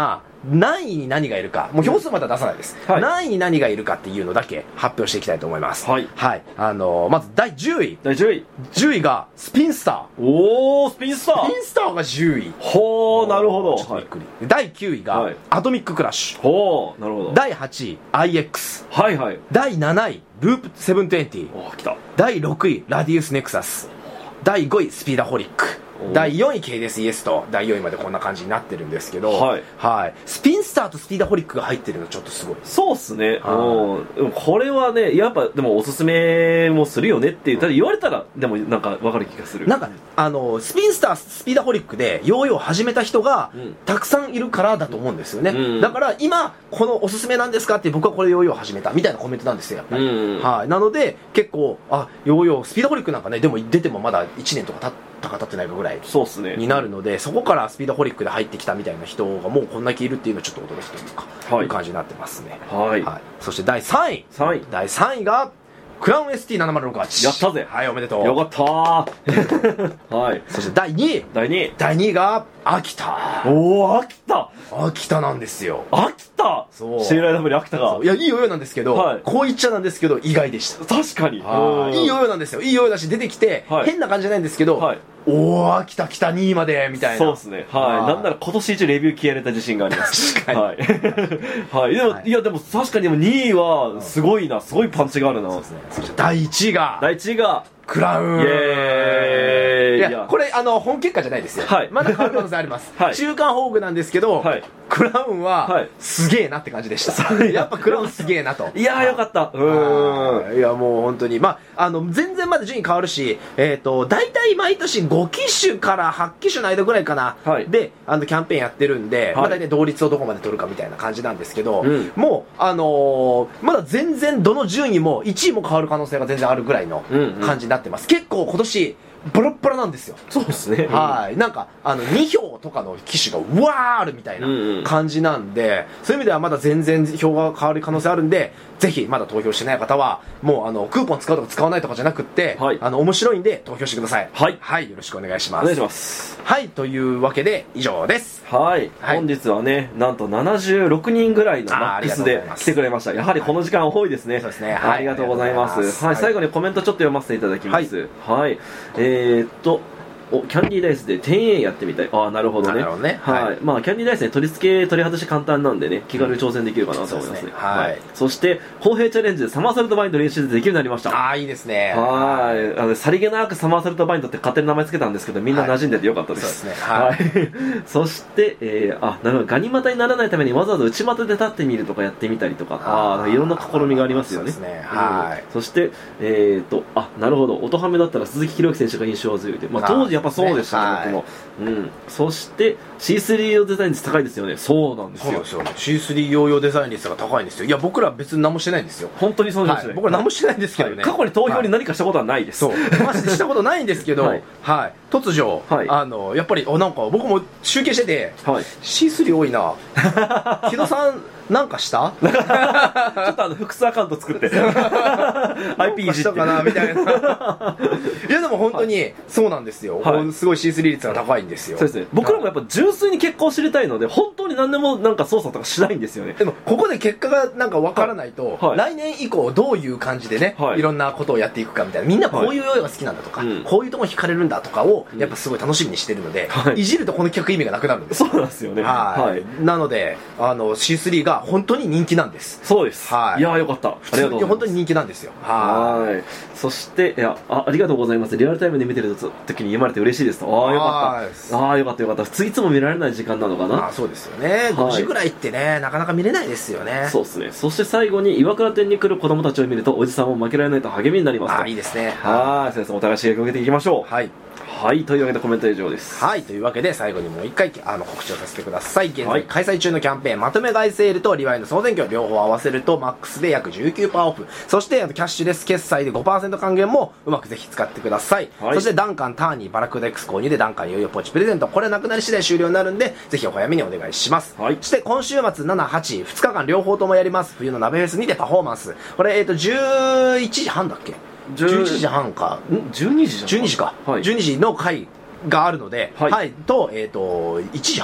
何位に何がいるか、もう票数まだ出さないです、はい、何位に何がいるかっていうのだけ発表していきたいと思います。はい、はい、あのー、まずだいじゅうい、 だいじゅういじゅういがスピンスター。 おー、スピンスター、 スピンスターがじゅうい。 ほー、なるほど。 ちょっとびっくり、はい、だいきゅういがアトミッククラッシュ。 ほー、なるほど。 だいはちい アイエックス。 はいはい。 だいなないループセブントゥエンティ。 おー、来た。 だいろくいラディウスネクサス。だいごいスピーダホリック。だいよんい ケーディーエスイエスとだいよんいまでこんな感じになってるんですけど、はい、はい、スピンスターとスピーダホリックが入ってるのちょっとすごい。 そうっすね、うん、これはねやっぱでもおすすめもするよねっていう、ただ言われたらでもなんか分かる気がする。 なんかあのスピンスタースピーダホリックでヨーヨーを始めた人がたくさんいるからだと思うんですよね、うん、だから今このおすすめなんですかって僕はこれヨーヨーを始めたみたいなコメントなんですよやっぱり、うん、はい、なので結構あヨーヨースピーダホリックなんかねでも出てもまだいちねんとか経ってたか経ってないかぐらいになるので、そこからスピードホリックで入ってきたみたいな人がもうこんだけいるっていうのはちょっと驚きというか、はい、いう感じになってますね。はい、はい、そしてだいさんい、さんいだいさんいがクラウン エスティーななまるろくはち。 やったぜ。 はい、おめでとう。 よかったーはい。 そしてだいにい、 だいにいだいにいが秋田。 おお、秋田秋田なんですよ。 秋田。そう。シェイライダブリ秋田が。 いや、いいヨーヨーなんですけど、はい、こう言っちゃなんですけど意外でした。 確かに。いいヨーヨーなんですよ。いいヨーヨーだし出てきて、はい、変な感じじゃないんですけど、はい、おー、秋田来たにいまでみたいな。 そうですね。はい。なんなら今年一レビュー消えれた自信があります。確かに。はい。はい。でも、はい、いやでも確かにでもにいはすごいな、すごいパンチがあるな。そうですね。 そしてだいいちいが。 だいいちいが。 クラウン。 イエーイ。 いや、これあの本結果じゃないですよ。はい。まだ変わる可能性あります。はい。中間報告なんですけど、はい、クラウンは、はい、すげえなって感じでした。やっぱクラウンすげえなと。 いやーよかった。うん。いやもう本当にまああの全然まだ順位変わるし、えっと大体毎年ごきしゅからはちきしゅの間ぐらいかな。はい。であのキャンペーンやってるんで、はい、まあ大体同率をどこまで取るかみたいな感じなんですけど、うん、もうあのー、まだ全然どの順位もいちいも変わる可能性が全然あるぐらいの感じになってます。うんうん、結構今年バラッバラなんですよ。 そうですね。 はい。なんか、あの、に票とかの機種がうわーあるみたいな感じなんで、うんうん、そういう意味ではまだ全然票が変わる可能性あるんで、ぜひまだ投票してない方は、もうあの、クーポン使うとか使わないとかじゃなくって、はい、あの、面白いんで投票してください。はい。はい。よろしくお願いします。お願いします。 はい。というわけで、以上です。 はい。はい、本日はね、なんとななじゅうろくにんぐらいのマックスで来てくれました。やはりこの時間多いですね。そうですね。はい。ありがとうございます。はい。最後にコメントちょっと読ませていただきます。はい。はい、えー、っと、おキャンディーダイスで テンエー やってみたい。ああ、なるほどね。なるほどね。はい。はい、まあ、キャンディーダイスね、取り付け、取り外し簡単なんでね、気軽に挑戦できるかなと思いますね。うん、すねはい、はい。そして、公平チャレンジでサマーサルトバインド練習でできるようになりました。 ああ、いいですね。 はい。あの、さりげなくサマーサルトバインドって勝手に名前つけたんですけど、みんな馴染んでてよかったです。はい、そうですね。はい。そして、えー、あ、なるほど。ガニ股にならないためにわざわざ内股で立ってみるとかやってみたりとか、ああ、いろんな試みがありますよね。そうですね。はい、うん。そして、えっ、ー、と、あ、なるほど。音ハメだったら鈴木宏樹選手が印象強いで、まあ、当時やっぱそうでしたね。はい、うん、そして シースリー 用デザイン率高いですよね。そうなんですよ。そうですよ。 シースリー 用用デザイン率が高いんですよ。いや僕ら別に何もしてないんですよ。 本当にそうですね、 はい、僕ら何もしてないんですけどね、はい、 過去に投票に何かしたことはないです、 はい、そうマジでしたことないんですけど、はいはい、突如、はい、あのやっぱりおなんか僕も集計してて、はい、シースリー 多いな木戸さんなんかしたちょっとあの複数アカウント作ってアイピー いじってしたかなみたいないやでも本当にそうなんですよ、はい、すごい シースリー 率が高いんですよ。 そうですね。僕らもやっぱ純粋に結婚を知りたいので本当に何でもなんか操作とかしないんですよね。 でもここで結果がなんか分からないと、はい、来年以降どういう感じでね、はい、いろんなことをやっていくかみたいな、みんなこういうヨーヨーが好きなんだとか、はい、こういうところに惹かれるんだとかをやっぱすごい楽しみにしてるので、はい、いじるとこの企画意味がなくなるんです。 そうなんですよね。 はい、はい、なのであの シースリー が本当に人気なんです。 そうです、はい、いやーよかった。ありがとうございます。 本当に人気なんですよ。 はい。そしていや あ, ありがとうございます。リアルタイムで見てる時に読まれて嬉しいですと。ああよかった。ああよかったよかった。普通いつも見られない時間なのかな。 あそうですよね。ごじぐらいってね、なかなか見れないですよね。 そうですね。そして最後に岩倉店に来る子供たちを見るとおじさんも負けられないと励みになりますと。 あいいですね。 はい。先生お互い刺激を受けていきましょう。はい。はい、というわけでコメント以上です。 はい、というわけで最後にもう一回あの告知をさせてください。現在開催中のキャンペーン、まとめ買いセールとリワイの総選挙両方合わせるとマックスで約 じゅうきゅうパーセント オフ、そしてキャッシュレス決済で ごパーセント 還元もうまくぜひ使ってください。はい、そしてダンカンターニーバラクダ X 購入でダンカンヨーヨーポーチプレゼント、これなくなり次第終了になるんでぜひお早めにお願いします。はい、そして今週末なな、はち、ふつかかん両方ともやります。冬の鍋フェスにてパフォーマンス、これえっとじゅういちじはんだっけ、じゅういちじはんかんじゅうにじじゃん、 じゅうにじか、はい、じゅうにじの回があるので、はい、はい、と、えっ、ー、と、いちじはん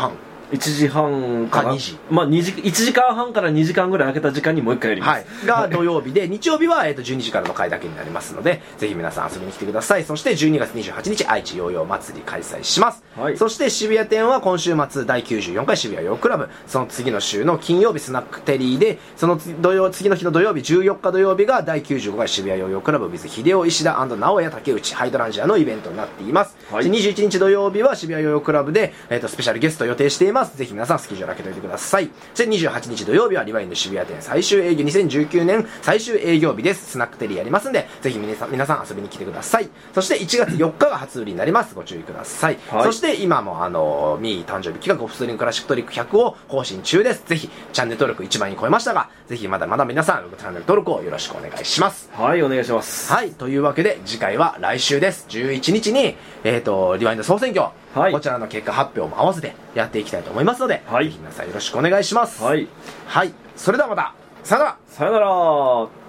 いちじはんかかにじ、 まあ、にじいちじかんはんからにじかんぐらい空けた時間にもう一回やります、 はい、が土曜日で日曜日は、えー、とじゅうにじからの回だけになりますので、ぜひ皆さん遊びに来てください。そしてじゅうにがつにじゅうはちにち愛知ヨーヨー祭り開催します、はい、そして渋谷店は今週末だいきゅうじゅうよんかい渋谷ヨークラブ、その次の週の金曜日スナックテリーで、その土曜次の日の土曜日じゅうよっか土曜日がだいきゅうじゅうごかい渋谷ヨーヨークラブ with 秀夫石田&直哉竹内ハイドランジアのイベントになっています、はい、でにじゅういちにち土曜日は渋谷ヨーヨークラブで、えー、とスペシャルゲスト予定しています。ぜひ皆さんスケジュール開けておいてください。そしてにじゅうはちにち土曜日はリワインド渋谷店最終営業にせんじゅうきゅうねん最終営業日です。スナックテリーやりますんで、ぜひ皆さん皆さん遊びに来てください。そしていちがつよっかが初売りになります。ご注意ください、はい、そして今もあのミー誕生日企画オフストリングクラシックトリックひゃくを更新中です。ぜひチャンネル登録いちまんにん超えましたが、ぜひまだまだ皆さんチャンネル登録をよろしくお願いします。 はい、お願いします。 はい、というわけで次回は来週です。じゅういちにちに、えー、とリワインド総選挙、はい、こちらの結果発表も合わせてやっていきたいと思いますので、はい、ぜひ皆さんよろしくお願いします。はい、はい、それではまたさよなら。 さよなら。